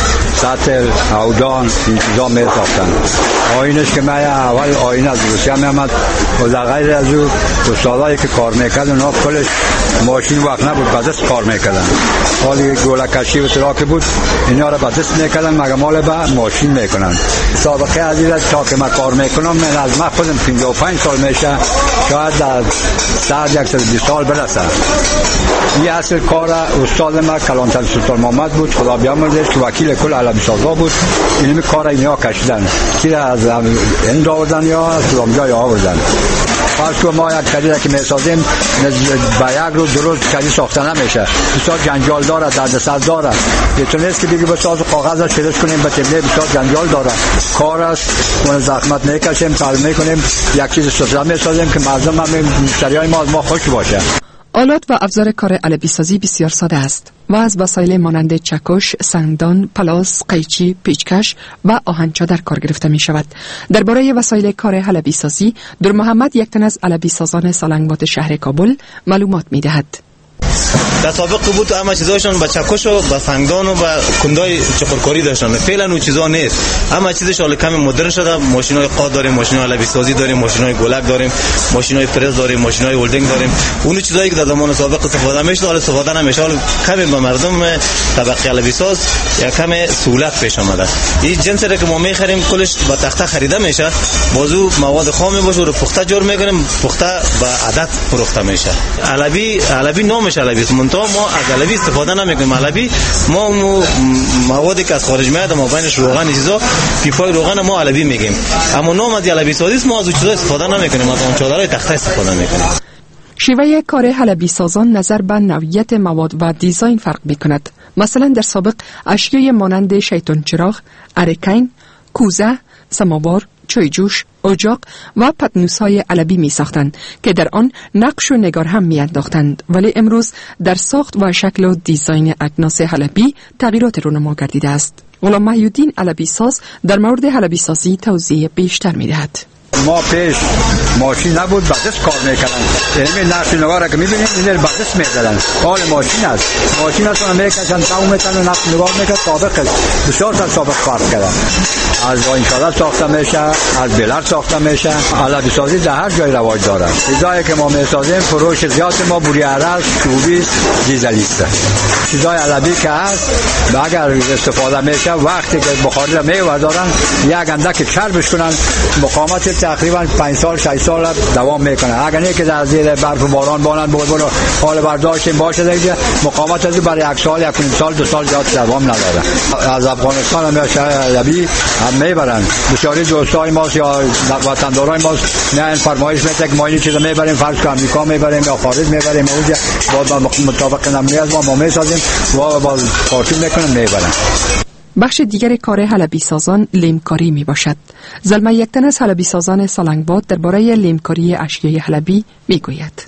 سطل، عودان این چیزا میساختن. آینش که من اول آین از روسیه میامد و در غیر از او استادایی که کار میکرد اونا کلش ماشین وقت نبود، با دست کار میکردن. حالی گوله کشی و تراک بود اینا را با دست میکردن مگه مال با ماشین میکنن. سابقه از این تا که من کار میکنم من از من خودم پنجاه و پنج سال میشه، شاید در صد یک سال بیست سال برسه. این اصل کار استاد ما کلانتر سلطان محمد بود، خدا بیامرزش، که وکیل کل حلبی سازا بود. اینمی کار اینا کشیدن که از هند آوردن یا از کلامجای آوردن. فرض که ما یک کدی که میسازیم با یک روز دو روز کدی ساخته نمیشه، بسیار جنجال داره، دردسر داره. یه نیست که بگی بساز کاغذ را شیرش کنیم به تبلیغ، بسیار جنجال داره. کار است اون زحمت میکشیم، کار میکنیم، یک چیز سوسا میسازیم که مردم هم مشتریای ما از ما خوش باشه. آلات و ابزار کار حلبی سازی بسیار ساده است و از وسایل مانند چکش، سنگدان، پلاس، قیچی، پیچکش و آهنچا در کار گرفته می شود. درباره وسایل کار حلبی سازی، در محمد، یک تن از حلبی سازان سالنگباد شهر کابل، معلومات می دهد. در سابق بود همه چیزاشون با چکش و با سنگدان و با کندای چقرکاری داشتن. فعلا اون چیزا نیست. همه چیزش حالا کمی مدرن شده. ماشینای قاد داریم، ماشینای حلبی سازی داریم، ماشینای گلک داریم، ماشینای فرز داریم، ماشینای هولدینگ داریم. اون چیزایی که در زمان سابق استفاده میشد حالا استفاده نمیشه. حالا کمی به مردم طبقه حلبی ساز یا کمی سهولت پیش آمده. این جنسی را که ما میخریم کلش با تخته خریده میشه. بازو مواد خام باشه رو پخته جور میکنیم، پخته به عدد فروخته میشه. حلبی حلبی نامش حلبی است. منتها ما از حلبی استفاده نمیکنیم. حلبی ما موادی که از خارج میاد ما بینش روغن چیزا پیپای روغن ما حلبی میگیم. اما نام از حلبی سازی ما از اون چیزا استفاده نمیکنیم. از اون چادرای تخته استفاده میکنیم. شیوه کار حلبی سازان نظر به نوعیت مواد و دیزاین فرق می کند. مثلا در سابق اشیای مانند شیطان چراغ، ارکین، کوزه، سماوار، چایجوش، اجاق و پتنوس‌های علبی می ساختند که در آن نقش و نگار هم می انداختند، ولی امروز در ساخت و شکل و دیزاین اجناس حلبی تغییرات رونما گردیده است. غلام محی‌الدین علبی ساز در مورد حلبی سازی توضیح بیشتر می دهد. ما پیش ماشین نبود، با دست کار میکردن. این نقش نگار که میبینید این با دست میزدن. حال ماشین است. ماشین است اون میکشن تا میتونن نقش نگار میکنن. سابق بسیار سال سابق فرق کردن. از انشالله ساخته میشه، از بلر ساخته میشه. علبی سازی در هر جای رواج داره. چیزایی که ما میسازیم فروش زیاد ما بوری عرض، چوبی، دیزلی است. چیزای علبی که هست اگر استفاده میشه وقتی که بخاری را میوردارن یک اندک چربش کنن مقاومت تقریبا پنج سال شش سال دوام میکنه. اگر نه که در زیر برف و باران بانن بلبل حال برداشت باشه دیگه مقاومت از برای یک سال یک نیم سال دو سال زیاد دوام نداره. از افغانستان هم شهر علبی هم میبرن. بسیاری دوستای ما یا وطندارای ما نه فرمایش میده که ما این چیزا میبریم فرض که امریکا میبریم یا خارج میبریم اونجا بعد مطابق نمونه ما ما میسازیم و با کارتون میکنن میبرن. بخش دیگر کار حلبی سازان لیمکاری می باشد. زلمه یکتن از حلبی سازان سالنگباد درباره لیمکاری اشیای حلبی می گوید.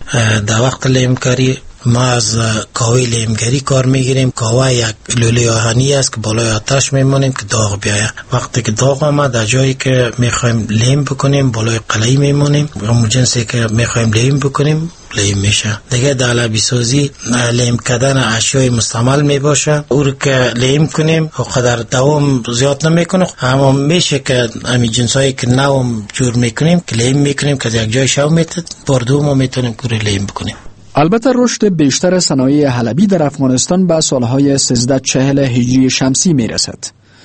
در وقت لیمکاری ما از کاوی لیمگری کار میگیریم. کاوه یک لوله آهنی است که بالای آتش میمونیم که داغ بیایه. وقتی که داغ آمد در جایی که میخوایم لیم بکنیم بالای قلعی میمونیم. همون جنسی که میخوایم لیم بکنیم لیم میشه. دیگه در حلبی سازی لیم کردن اشیای مستعمل میباشه. او رو که لیم کنیم و قدر دوام زیاد نمیکنه، اما میشه که همین جنسایی که نو جور میکنیم که لیم میکنیم که یک جای شو میتد بار دوم میتونیم که لیم بکنیم. البته رشد بیشتر صنایع حلبی در افغانستان به سالهای سیزده چهل هجری شمسی می رسد.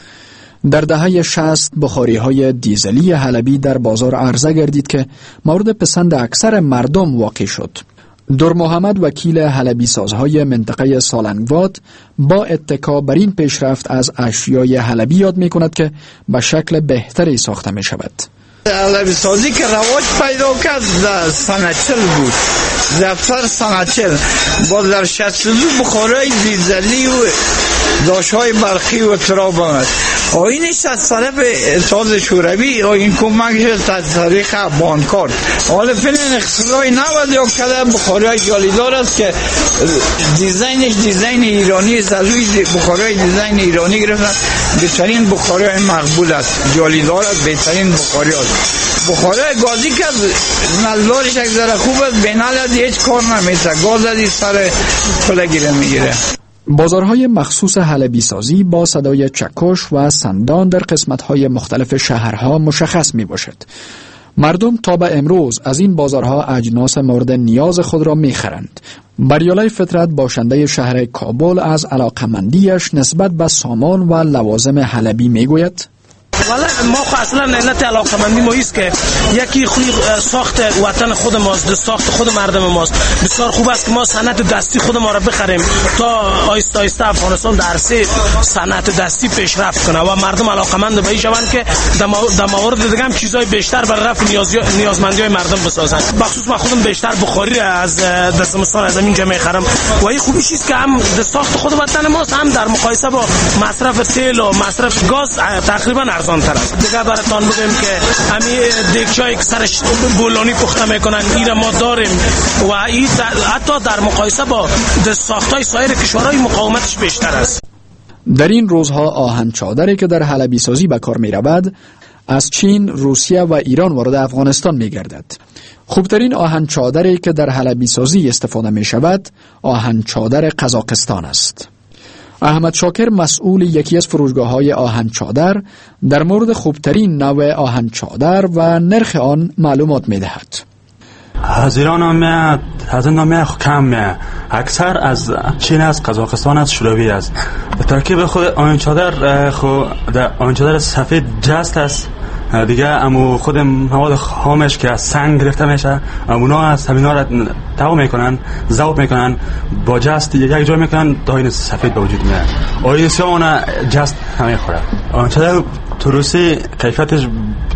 در دهه شصت بخاری های دیزلی حلبی در بازار عرضه گردید که مورد پسند اکثر مردم واقع شد. در محمد وکیل حلبی سازهای منطقه سالنگباد با اتکا بر این پیشرفت از اشیای حلبی یاد می کند که به شکل بهتری ساخته می شود. حلبی سازی که رواج پیدا کرد در سنه چل بود، دفتر سنه چل با در شصت و دو بخارای دیزلی و داشهای برقی و تراب آمد. آینش از طرف اتحاد شوروی این کمک شد از طریق بانکارد. حالا فیلن اختراعی نود یا کده بخارای جالیدار است که دیزاینش دیزاین ایرانی است. از روی بخارای دیزاین ایرانی گرفتن. بهترین بخارای مقبول است، جالیدار است، بهترین بخاری است. بخارای گازی که نلدارش یک ذره خوب است، بینال از هیچ کار نمیشه، گاز از سر پلگیره میگیره. بازارهای مخصوص حلبی سازی با صدای چکش و سندان در قسمت‌های مختلف شهرها مشخص می باشد. مردم تا به امروز از این بازارها اجناس مورد نیاز خود را می خرند. بریالای فطرت باشنده شهر کابل از علاقمندیش نسبت به سامان و لوازم حلبی می گوید. والا ما خو اصلا علت علاقمندی ما ایست که یکی خوی ساخت وطن خود ماست، ساخت خود مردم ماست. بسیار خوب است که ما صنعت دستی خود ما را بخریم تا آیسته آیسته افغانستان در عرصه صنعت دستی پیشرفت کنه و مردم علاقمند به این شوند که در موارد دیگه هم چیزای بیشتر برای رفع نیازمندی های مردم بسازن. بخصوص من خودم بیشتر بخاری از دستمستان از اینجا میخرم و این خوبیش است که هم ساخت خود وطن ماست، هم در مقایسه با مصرف تیل و مصرف گاز تقریبا ارزان تر است. دیگه براتون بگم که همین دیگچایی که سرش بولانی پخته میکنن این ما داریم و این حتی در مقایسه با ساختای سایر کشورهای مقاومتش بیشتر است. در این روزها آهن چادری که در حلبی سازی به کار می رود از چین، روسیه و ایران وارد افغانستان می گردد. خوبترین آهن چادری که در حلبی سازی استفاده می شود آهن چادر قزاقستان است. احمد شاکر مسئول یکی از فروشگاه‌های آهن چادر در مورد خوبترین نوع آهن چادر و نرخ آن معلومات می‌دهد. از ایران هم میاد، از این هم میاد کم میاد. اکثر از چین است، قزاقستان است، شوروی است. به ترکیب خود آهن چادر خود آهن چادر سفید جست است. دیگه امو خود مواد خامش که از سنگ گرفته میشه اونا از همینا را تاو میکنن، ذوب میکنن، با جست یک جای میکنن تا این سفید به وجود میاد. آیین سیاه اونا جست نمیخوره. آن چادر تروسی کیفیتش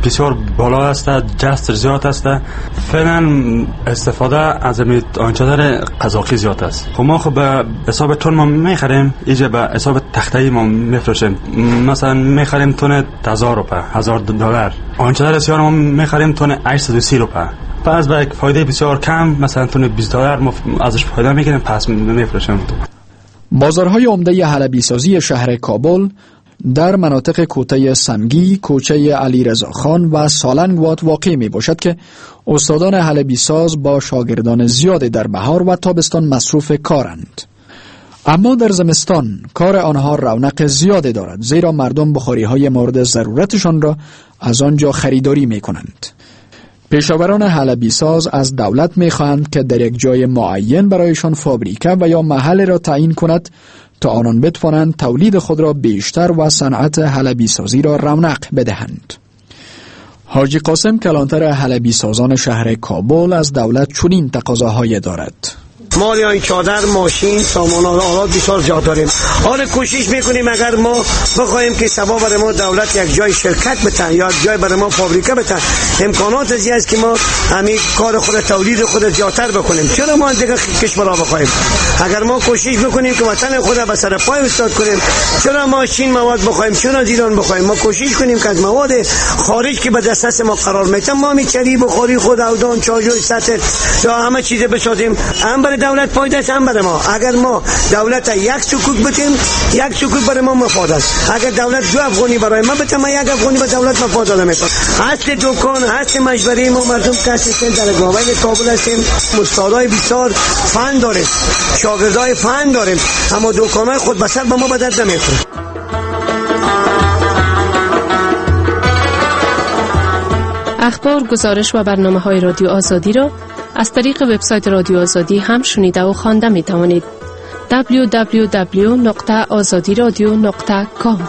بسیار بالا است، جست زیاد است. فعلا استفاده از آنچادر قزاقی زیاد است. خب ما خب به حساب تن ما میخریم، اینجا به حساب تخته‌ای ما میفروشیم. مثلا میخریم تن هزار روپیه، هزار دلار. آنچادر سیار ما میخریم تن هشتصد و سی روپیه. پس با یک فایده بسیار کم، مثلا تن بیست دلار ما ازش فایده میگیریم، پس میفروشیم. بازارهای عمده حلبی سازی شهر کابل در مناطق کوته سنگی، کوچه علیرضا خان و سالنگوات واقع می باشد که استادان حلبی ساز با شاگردان زیاد در بهار و تابستان مصروف کارند. اما در زمستان کار آنها رونق زیاد دارد، زیرا مردم بخاری های مورد ضرورتشان را از آنجا خریداری می کنند. پیشاوران حلبی ساز از دولت می خواهند که در یک جای معین برایشان فابریکه و یا محل را تعیین کند تا آنان بتوانند تولید خود را بیشتر و صنعت حلبی سازی را رونق بدهند. حاجی قاسم کلانتر حلبی سازان شهر کابل از دولت چنین تقاضاهایی دارد. ما یا چادر، ماشین، سامان آلات بسیار زیاد داریم. حالا کوشش میکنیم اگر ما بخوایم که سبا برای ما دولت یک جای شرکت بتن یا یک جای برای ما فابریکه بتن، امکانات زیاد است که ما همین کار خود تولید خود زیادتر بکنیم. چرا ما دیگه کشورها بخوایم؟ اگر ما کوشش بکنیم که وطن خود به سر پای استاد کنیم، چرا ما چین مواد بخوایم، چرا از ایران بخوایم؟ ما کوشش کنیم که از مواد خارج که به دسترس ما قرار میتن ما میچری بخاری خود اودان چاجوی سطح یا همه چیز بسازیم. هم برای دولت فایده است، هم برای ما. اگر ما دولت یک سکوک بتیم، یک سکوک برای ما مفاد است. اگر دولت دو افغانی برای ما بتیم، یک افغانی به دولت مفاد داده میکنه. اصل دکان، اصل مجبری ما مردم کسی که در گاوه کابل هستیم، استادای بسیار فن داریم، شاگردای فن داریم، اما دکانای خود بسر به ما به درد نمیخوره. اخبار، گزارش و برنامه‌های رادیو آزادی را از طریق وبسایت رادیو آزادی هم شنیده و خوانده می توانید. دبلیو دبلیو دبلیو نقطه آزادی رادیو نقطه کام.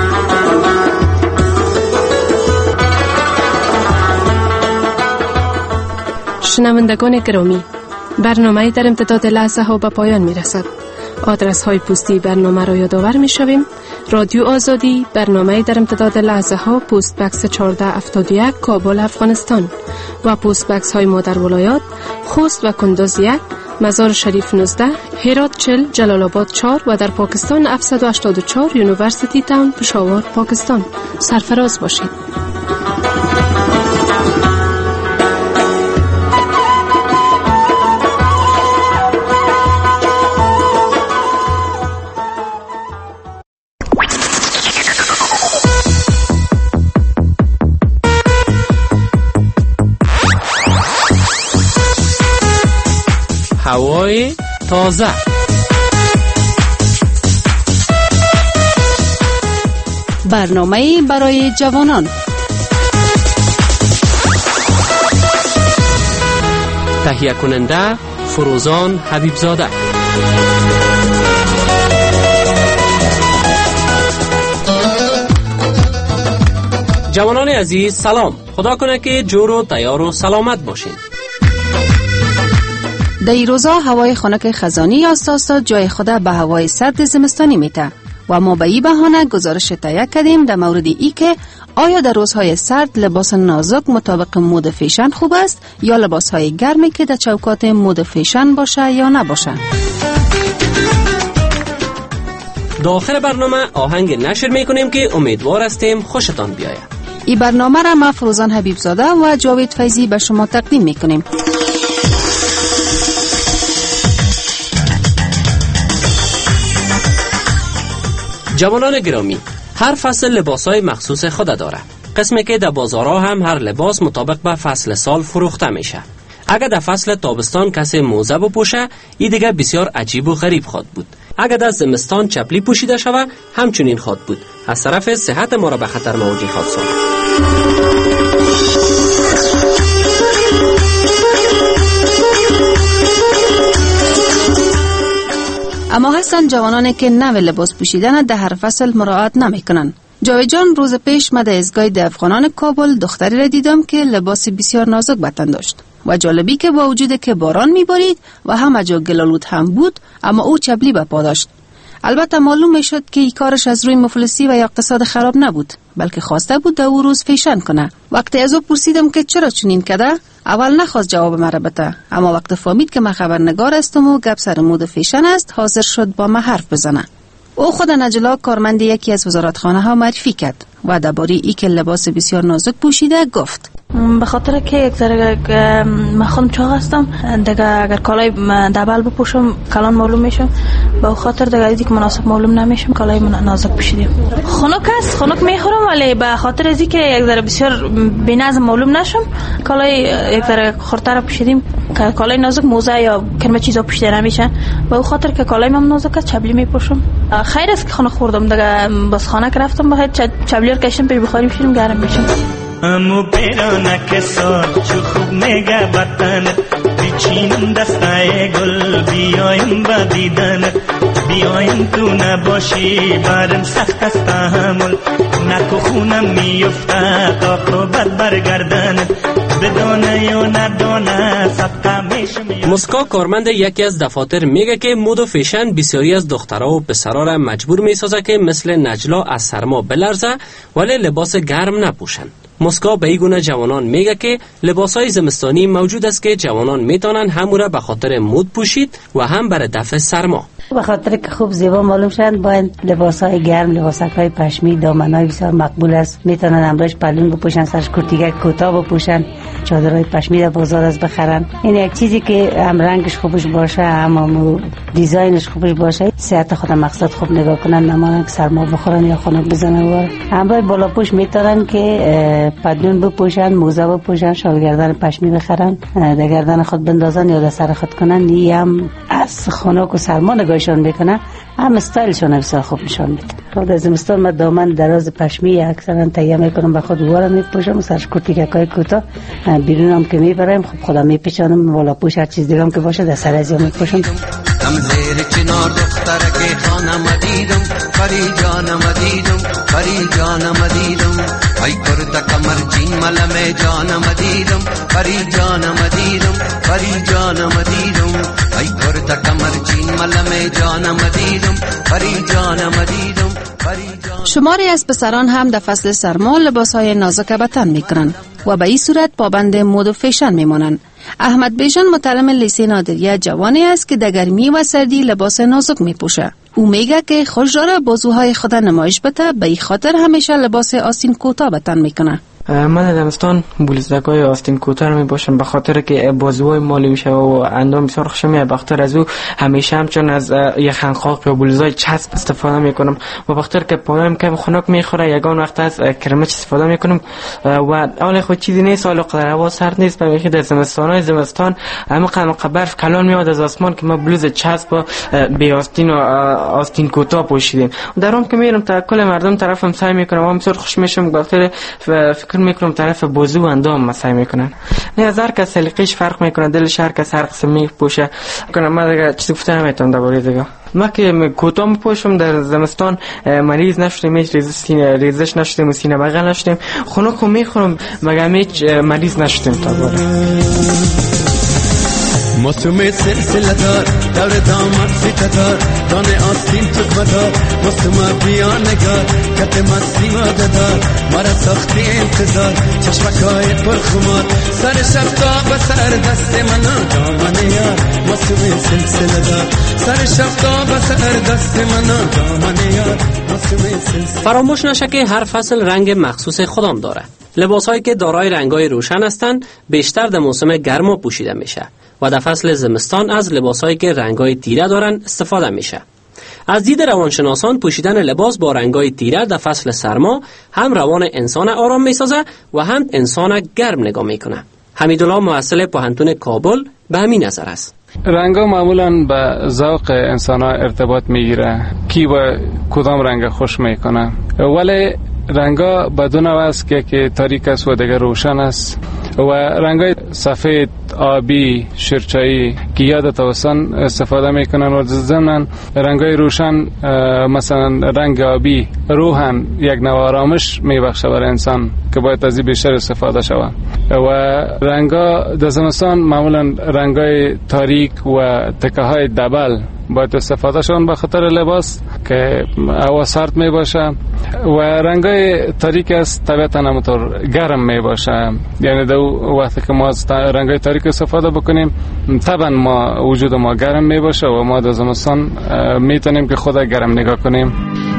شنوندگان گرامی، برنامه در امتداد لحظه ها به پایان می رسد. آدرس های پستی برنامه را یادآور می شویم. رادیو آزادی، برنامه در امتداد لحظه ها، پست بکس چهارده هفتاد و یک، کابل، افغانستان، و پست بکس های ما در ولایات خوست و کندوز یک، مزار شریف نوزده، هرات چهل، جلال آباد چهار و در پاکستان هفتصد و هشتاد و چهار، یونیورسیتی تاون، پشاور، پاکستان. سرفراز باشید. هوای تازه، برنامه برای جوانان، تهیه کننده فروزان حبیبزاده. جوانان عزیز سلام، خدا کنه که جور و تیار و سلامت باشین. در این روزا هوای خنک خزانی آساسا جای خود به هوای سرد زمستانی میته و ما به این بهانه گزارش تهیه کردیم در مورد ای که آیا در روزهای سرد لباس نازک مطابق مد فیشن خوب است یا لباسهای گرمی که در چوکات مد فیشن باشه یا نباشه. داخل برنامه آهنگ نشر میکنیم که امیدوار هستیم خوشتان بیاید. این برنامه را ما فروزان حبیبزاده و جاوید فیضی به شما تقدیم میکنیم. جوانان گرامی، هر فصل لباسای مخصوص خود داره. قسمی که در بازارها هم هر لباس مطابق به فصل سال فروخته میشه. اگر در فصل تابستان کسی موزه بپوشه، این دیگه بسیار عجیب و غریب خود بود. اگر در زمستان چپلی پوشیده شوه، همچنین خود بود. از طرف صحت ما را به خطر مواجه خواهد ساخت. اما هستن جوانانی که نوع لباس پوشیدن در هر فصل مراعات نمیکنن. جاوید جان، روز پیش من در ایستگاه ده افغانان کابل دختری را دیدم که لباس بسیار نازک به تن داشت و جالبی که با وجود که باران میبارید و همه جا گلالود هم بود، اما او چپلی به پا داشت. البته معلوم میشد که این کارش از روی مفلسی و یا اقتصاد خراب نبود، بلکه خواسته بود در او روز فیشن کنه. وقتی از او پرسیدم که چرا چنین کرده، اول نخواست جواب مرا بده، اما وقتی فهمید که من خبرنگار هستم و گپ سر مود فیشن است، حاضر شد با من حرف بزنه. او خود نجلا کارمند یکی از وزارتخانه ها معرفی کرد و درباره ای که لباس بسیار نازک پوشیده گفت: به خاطر که یک ذره من خودم چاق هستم، دیگه اگر کالای دبل بپوشم کلان معلوم میشم، به خاطر دیگه دیگه مناسب معلوم نمیشم، کالای نازک پوشیدم. خنک است، خنک میخورم، ولی به خاطر از اینکه یک ذره بسیار بی‌نظم معلوم نشم، کالای یک ذره خردتر پوشیدیم. کالای نازک موزه یا کرم چیزا پوشیده نمیشن، به خاطر که کالای من نازک است چبلی میپوشم. خیر است که خنک خوردم، دیگه بس خانه رفتم با چبلی رو کشیدم پیش بخاری میشم گرم میشم. امو پیرانه که ساخت چو خوب نگه بطنت بیچینم دستای گل بیایم با دیدنت بیایم تو نباشی برم سخت است تحمل نکو خونم میفته تا قربت برگردنت بدانه یا ندانه صدقه میشم. مسکا کارمند یکی از دفاتر میگه که مد و فیشن بسیاری از دخترها و پسرها را مجبور میسازه که مثل نجلا از سرما بلرزه ولی لباس گرم نپوشن. مسکا به این گونه جوانان میگه که لباسای زمستانی موجود است که جوانان میتونن هم را به خاطر مد پوشید و هم برای دفع سرما. به خاطر که خوب زیبا معلوم شدن باید لباسای گرم، لباسای پشمی، دامنای بسیار مقبول است. میتونن امروز پلون بپوشن، سرش کرتیگه کوتاه بپوشن، چادرای پشمی در بازار از بخرن. این یک چیزی که هم رنگش خوبش باشه، هم دیزاینش خوبش باشه. صحت خود مقصد خوب نگاه کنن، نمانن که سرما بخورن یا خنک بزنن. و امروز بالا پوش میتونن که پدلون بپوشن، موزه بپوشن، شال گردن پشمی بخرن، در گردن خود بندازن یا در سر خود کنن. این هم از خنک و سرما نگاهشون بکنن، هم استایلشون بسیار خوب نشون میده. خود از زمستان من دامن دراز پشمی اکثرا تهیه میکنم، به خود وارم میپوشم، سرش کرتیگکای کوتاه بیرونم که میبرم، خب خودم میپیچانم، والا پوش هر چیز دیگه که باشه در سر ازیا میپوشم. هم زیر چنار دخترک خانم دیدم، پری جانم دیدم، پری جانم دیدم، ای کرد کمر چین ملم جانم دیدم، پری جانم دیدم، پری جانم دیدم، ای کرد کمر چین ملم جانم دیدم، پری جانم دیدم. شماری از پسران هم در فصل سرما لباسهای نازک به تن میکنن و به این صورت پابند مد و فیشن میمانند. احمد بیژن متعلم لیسه نادریه جوانی است که در گرمی و سردی لباس نازک میپوشه. او میگه که خوش داره بازوهای خود نمایش بده، به این خاطر همیشه لباس آستین کوتاه به تن میکنه. من زمستان بلوزکای آستین کوتاه می باشم به خاطر که بازوهای مالی میشه و اندام بسیار خوشم میاد. بخاطر از او همیشه همچون از یک خنقاق یا بلوزای چسب استفاده میکنم و بخاطر که پایم کم خنک میخوره یگان وقت از کرمچ استفاده میکنم و اول خود چیزی نیست، حالا قدر هوا سرد نیست، من میگم در زمستانای زمستان عمق عمق برف کلان میاد از آسمان که ما بلوز چسب و بی آستین و آستین کوتاه پوشیدیم. در اون که میرم تا کل مردم طرفم سعی میکنم و بسیار خوش میشم. بخاطر فکر میکنم طرف بازو و اندام مسای میکنن. نه از هر کس سلیقش فرق میکنه، دلش هر کس هر قسم میپوشه. کنم من دیگه چیزی گفته نمیتونم درباره دیگه. ما که کوتاه میپوشم در زمستان مریض نشدیم، هیچ ریزش نشدیم و سینه بغل نشدیم، خنک میخورم مگه هیچ مریض نشدیم تا باره. موسم سلسله دار دور داماد ستدار دانه آستین تو مدار موسم بیان نگار کت مستی ماده دار مرا ساختی انتظار چشمکای پرخمار سر شب تا به سر دست من دامن یار موسم سلسله دار سر شب تا به سر دست من دامن یار موسم سلسله. فراموش نشه که هر فصل رنگ مخصوص خودم داره. لباسایی که دارای رنگای روشن هستند بیشتر در موسم گرما پوشیده میشه و در فصل زمستان از لباسایی که رنگای تیره دارن استفاده میشه. از دید روانشناسان پوشیدن لباس با رنگای تیره در فصل سرما هم روان انسان آرام میسازه و هم انسان گرم نگاه میکنه. حمیدالله محصل پوهنتون کابل به همین نظر است. رنگا معمولا به ذوق انسان ها ارتباط میگیره، کی با کدام رنگ خوش میکنه، ولی رنگا بدون است که که تاریک است و دیگر روشن است و رنگای سفید، آبی، شرچایی که یاد تابستان استفاده میکنن و ضمن رنگای روشن مثلا رنگ آبی روحاً یک نوع آرامش میبخشه برای انسان که باید از این بیشتر استفاده شود. و رنگا در زمستان معمولا رنگای تاریک و تکه های دبل باید استفادهشان به خاطر لباس که هوا سرد می باشه و رنگای تاریک است طبیعتا همونطور گرم می باشه. یعنی در وقتی که ما از رنگای تاریک استفاده بکنیم طبعا ما وجود ما گرم می باشه و ما در زمستان میتونیم که خود گرم نگاه کنیم.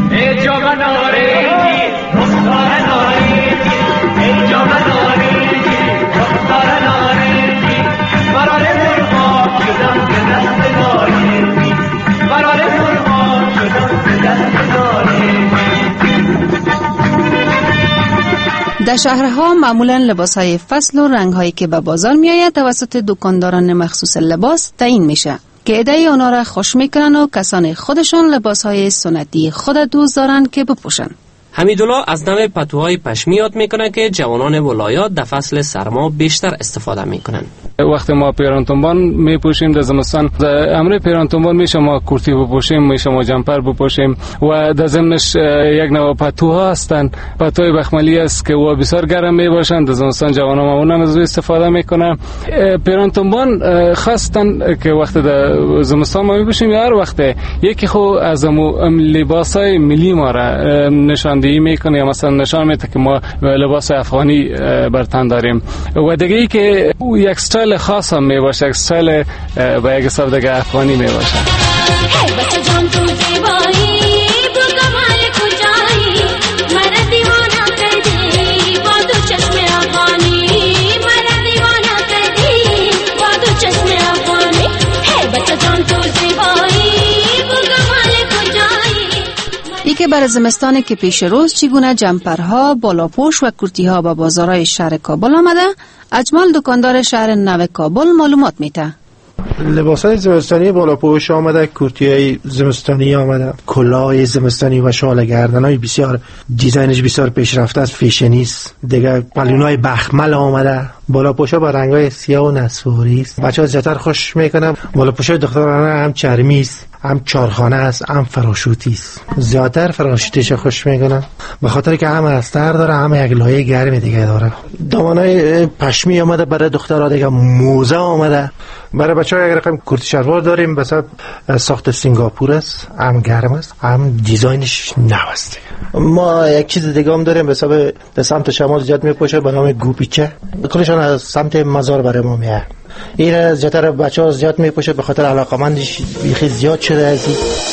در شهرها معمولا لباسهای فصل و رنگهایی که به بازار می آید توسط دکانداران مخصوص لباس تعیین میشه که عده‌ای اونا را خوش میکنن و کسان خودشون لباسهای سنتی خود دوست دارن که بپوشن. حمیدالله از نوع پتوهای پشمی یاد میکنه که جوانان ولایات در فصل سرما بیشتر استفاده میکنن. وقتی ما پیرانتنبان میپوشیم در زمستان، در امر پیرانتنبان میشه ما کرتی بپوشیم، میشه ما جمپر بپوشیم و در ضمنش یک نوع پتوها هستن، پتوی بخملی است که و بسیار گرم میباشند. در زمستان جوانان معمولا از استفاده میکنن. پیرانتنبان خاصتن که وقتی در زمستان ما میپوشیم هر وقت یکی خو از لباسای ملی ما را نشاندهی میکنه یا مثلا نشان میده که ما لباس افغانی بر تن داریم و دیگه ای که یک استایل خاص هم می باشه، یک استایل با یک حساب دیگه افغانی می باشه. ای که بر زمستانی که پیش روز چگونه جمپرها، بالاپوش و کرتیها به بازارهای شهر کابل آمده، اجمال دکاندار شهر نو کابل معلومات میده. لباسای زمستانی بالاپوش آمده، کرتیای زمستانی آمده، کلاه زمستانی و شال گردنای بسیار دیزاینش بسیار پیشرفته است، فیشنی است. دیگه پالونای بخمل آمده، بالاپوشا با رنگای سیاه و نسواری است. بچه‌ها زیاتر خوش میکنن. بالاپوشای دخترانه هم چرمی است، هم چارخانه است، هم فراشوتی است. زیاتر فراشوتیش خوش میکنن به خاطر که هم استر داره، هم یک لایه گرم دیگه داره. دامنای پشمی آمده برای دخترها، دیگه موزه آمده. برای بچه‌ها یک رقم کرتی شلوار داریم، مثلا ساخت سنگاپور است، هم گرم است، هم دیزاینش نو است. ما یک چیز دیگه هم داریم، به حساب در سمت شمال زیاد میپوشه به نام گوپیچه، کلشون از سمت مزار برای ما میاد. این زیادتر بچه‌ها زیاد میپوشه به خاطر علاقمندش بیخی زیاد شده ازی.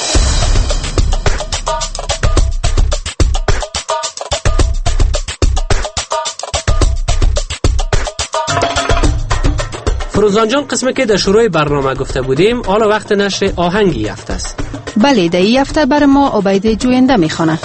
فروزان جان، قسمی که در شروع برنامه گفته بودیم حالا وقت نشر آهنگی هفته است. بله، در این هفته بر ما عبید جوینده میخوانه.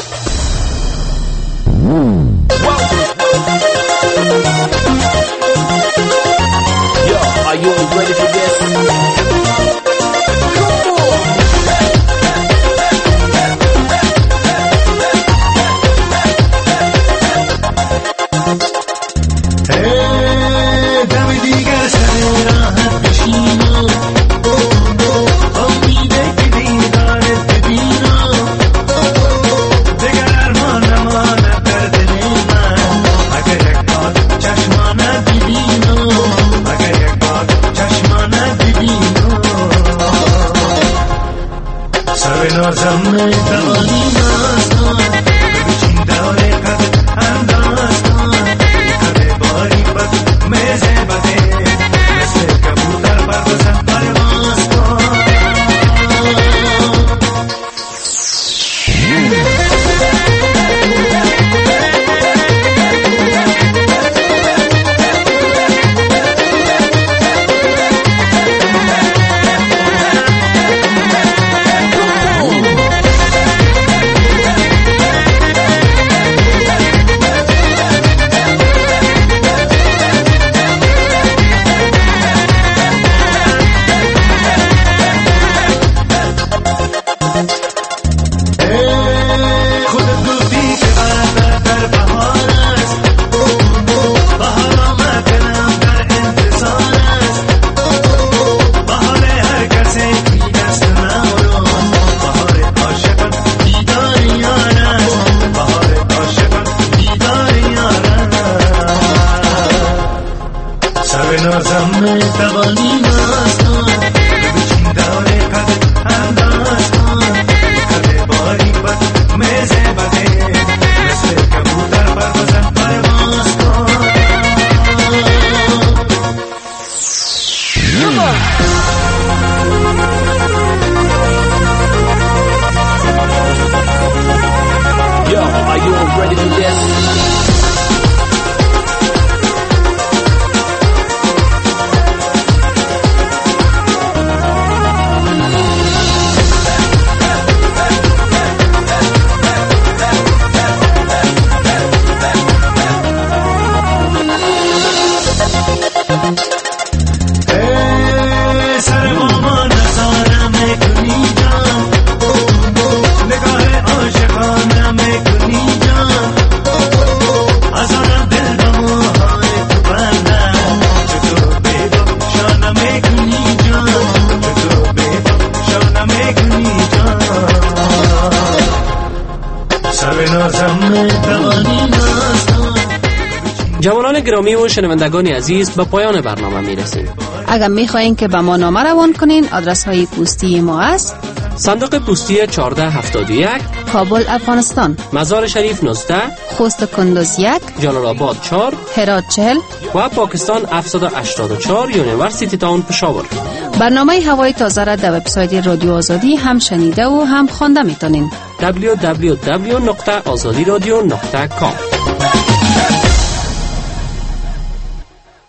جوانان گرامی و شنوندگان عزیز، به پایان برنامه می رسیم. اگر می خواهید که به ما نامه روان کنین، آدرس های پستی ما است: صندوق پستی چهارده هفتاد و یک، کابل، افغانستان. مزار شریف نوزده، خوست کندوز یک، جلال آباد چهار، هرات چهل و پاکستان هفتصد و هشتاد و چهار، یونیورسیتی تاون پشاور. برنامه هوای تازه را در وبسایت رادیو آزادی هم شنیده و هم خوانده میتونین. دبلیو دبلیو دبلیو نقطه آزادی رادیو نقطه کام.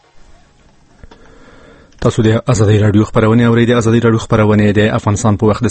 تاسو د ازادي رادیو خبرونه اوریدئ. ازادي رادیو خبرونه د افغانستان په وخت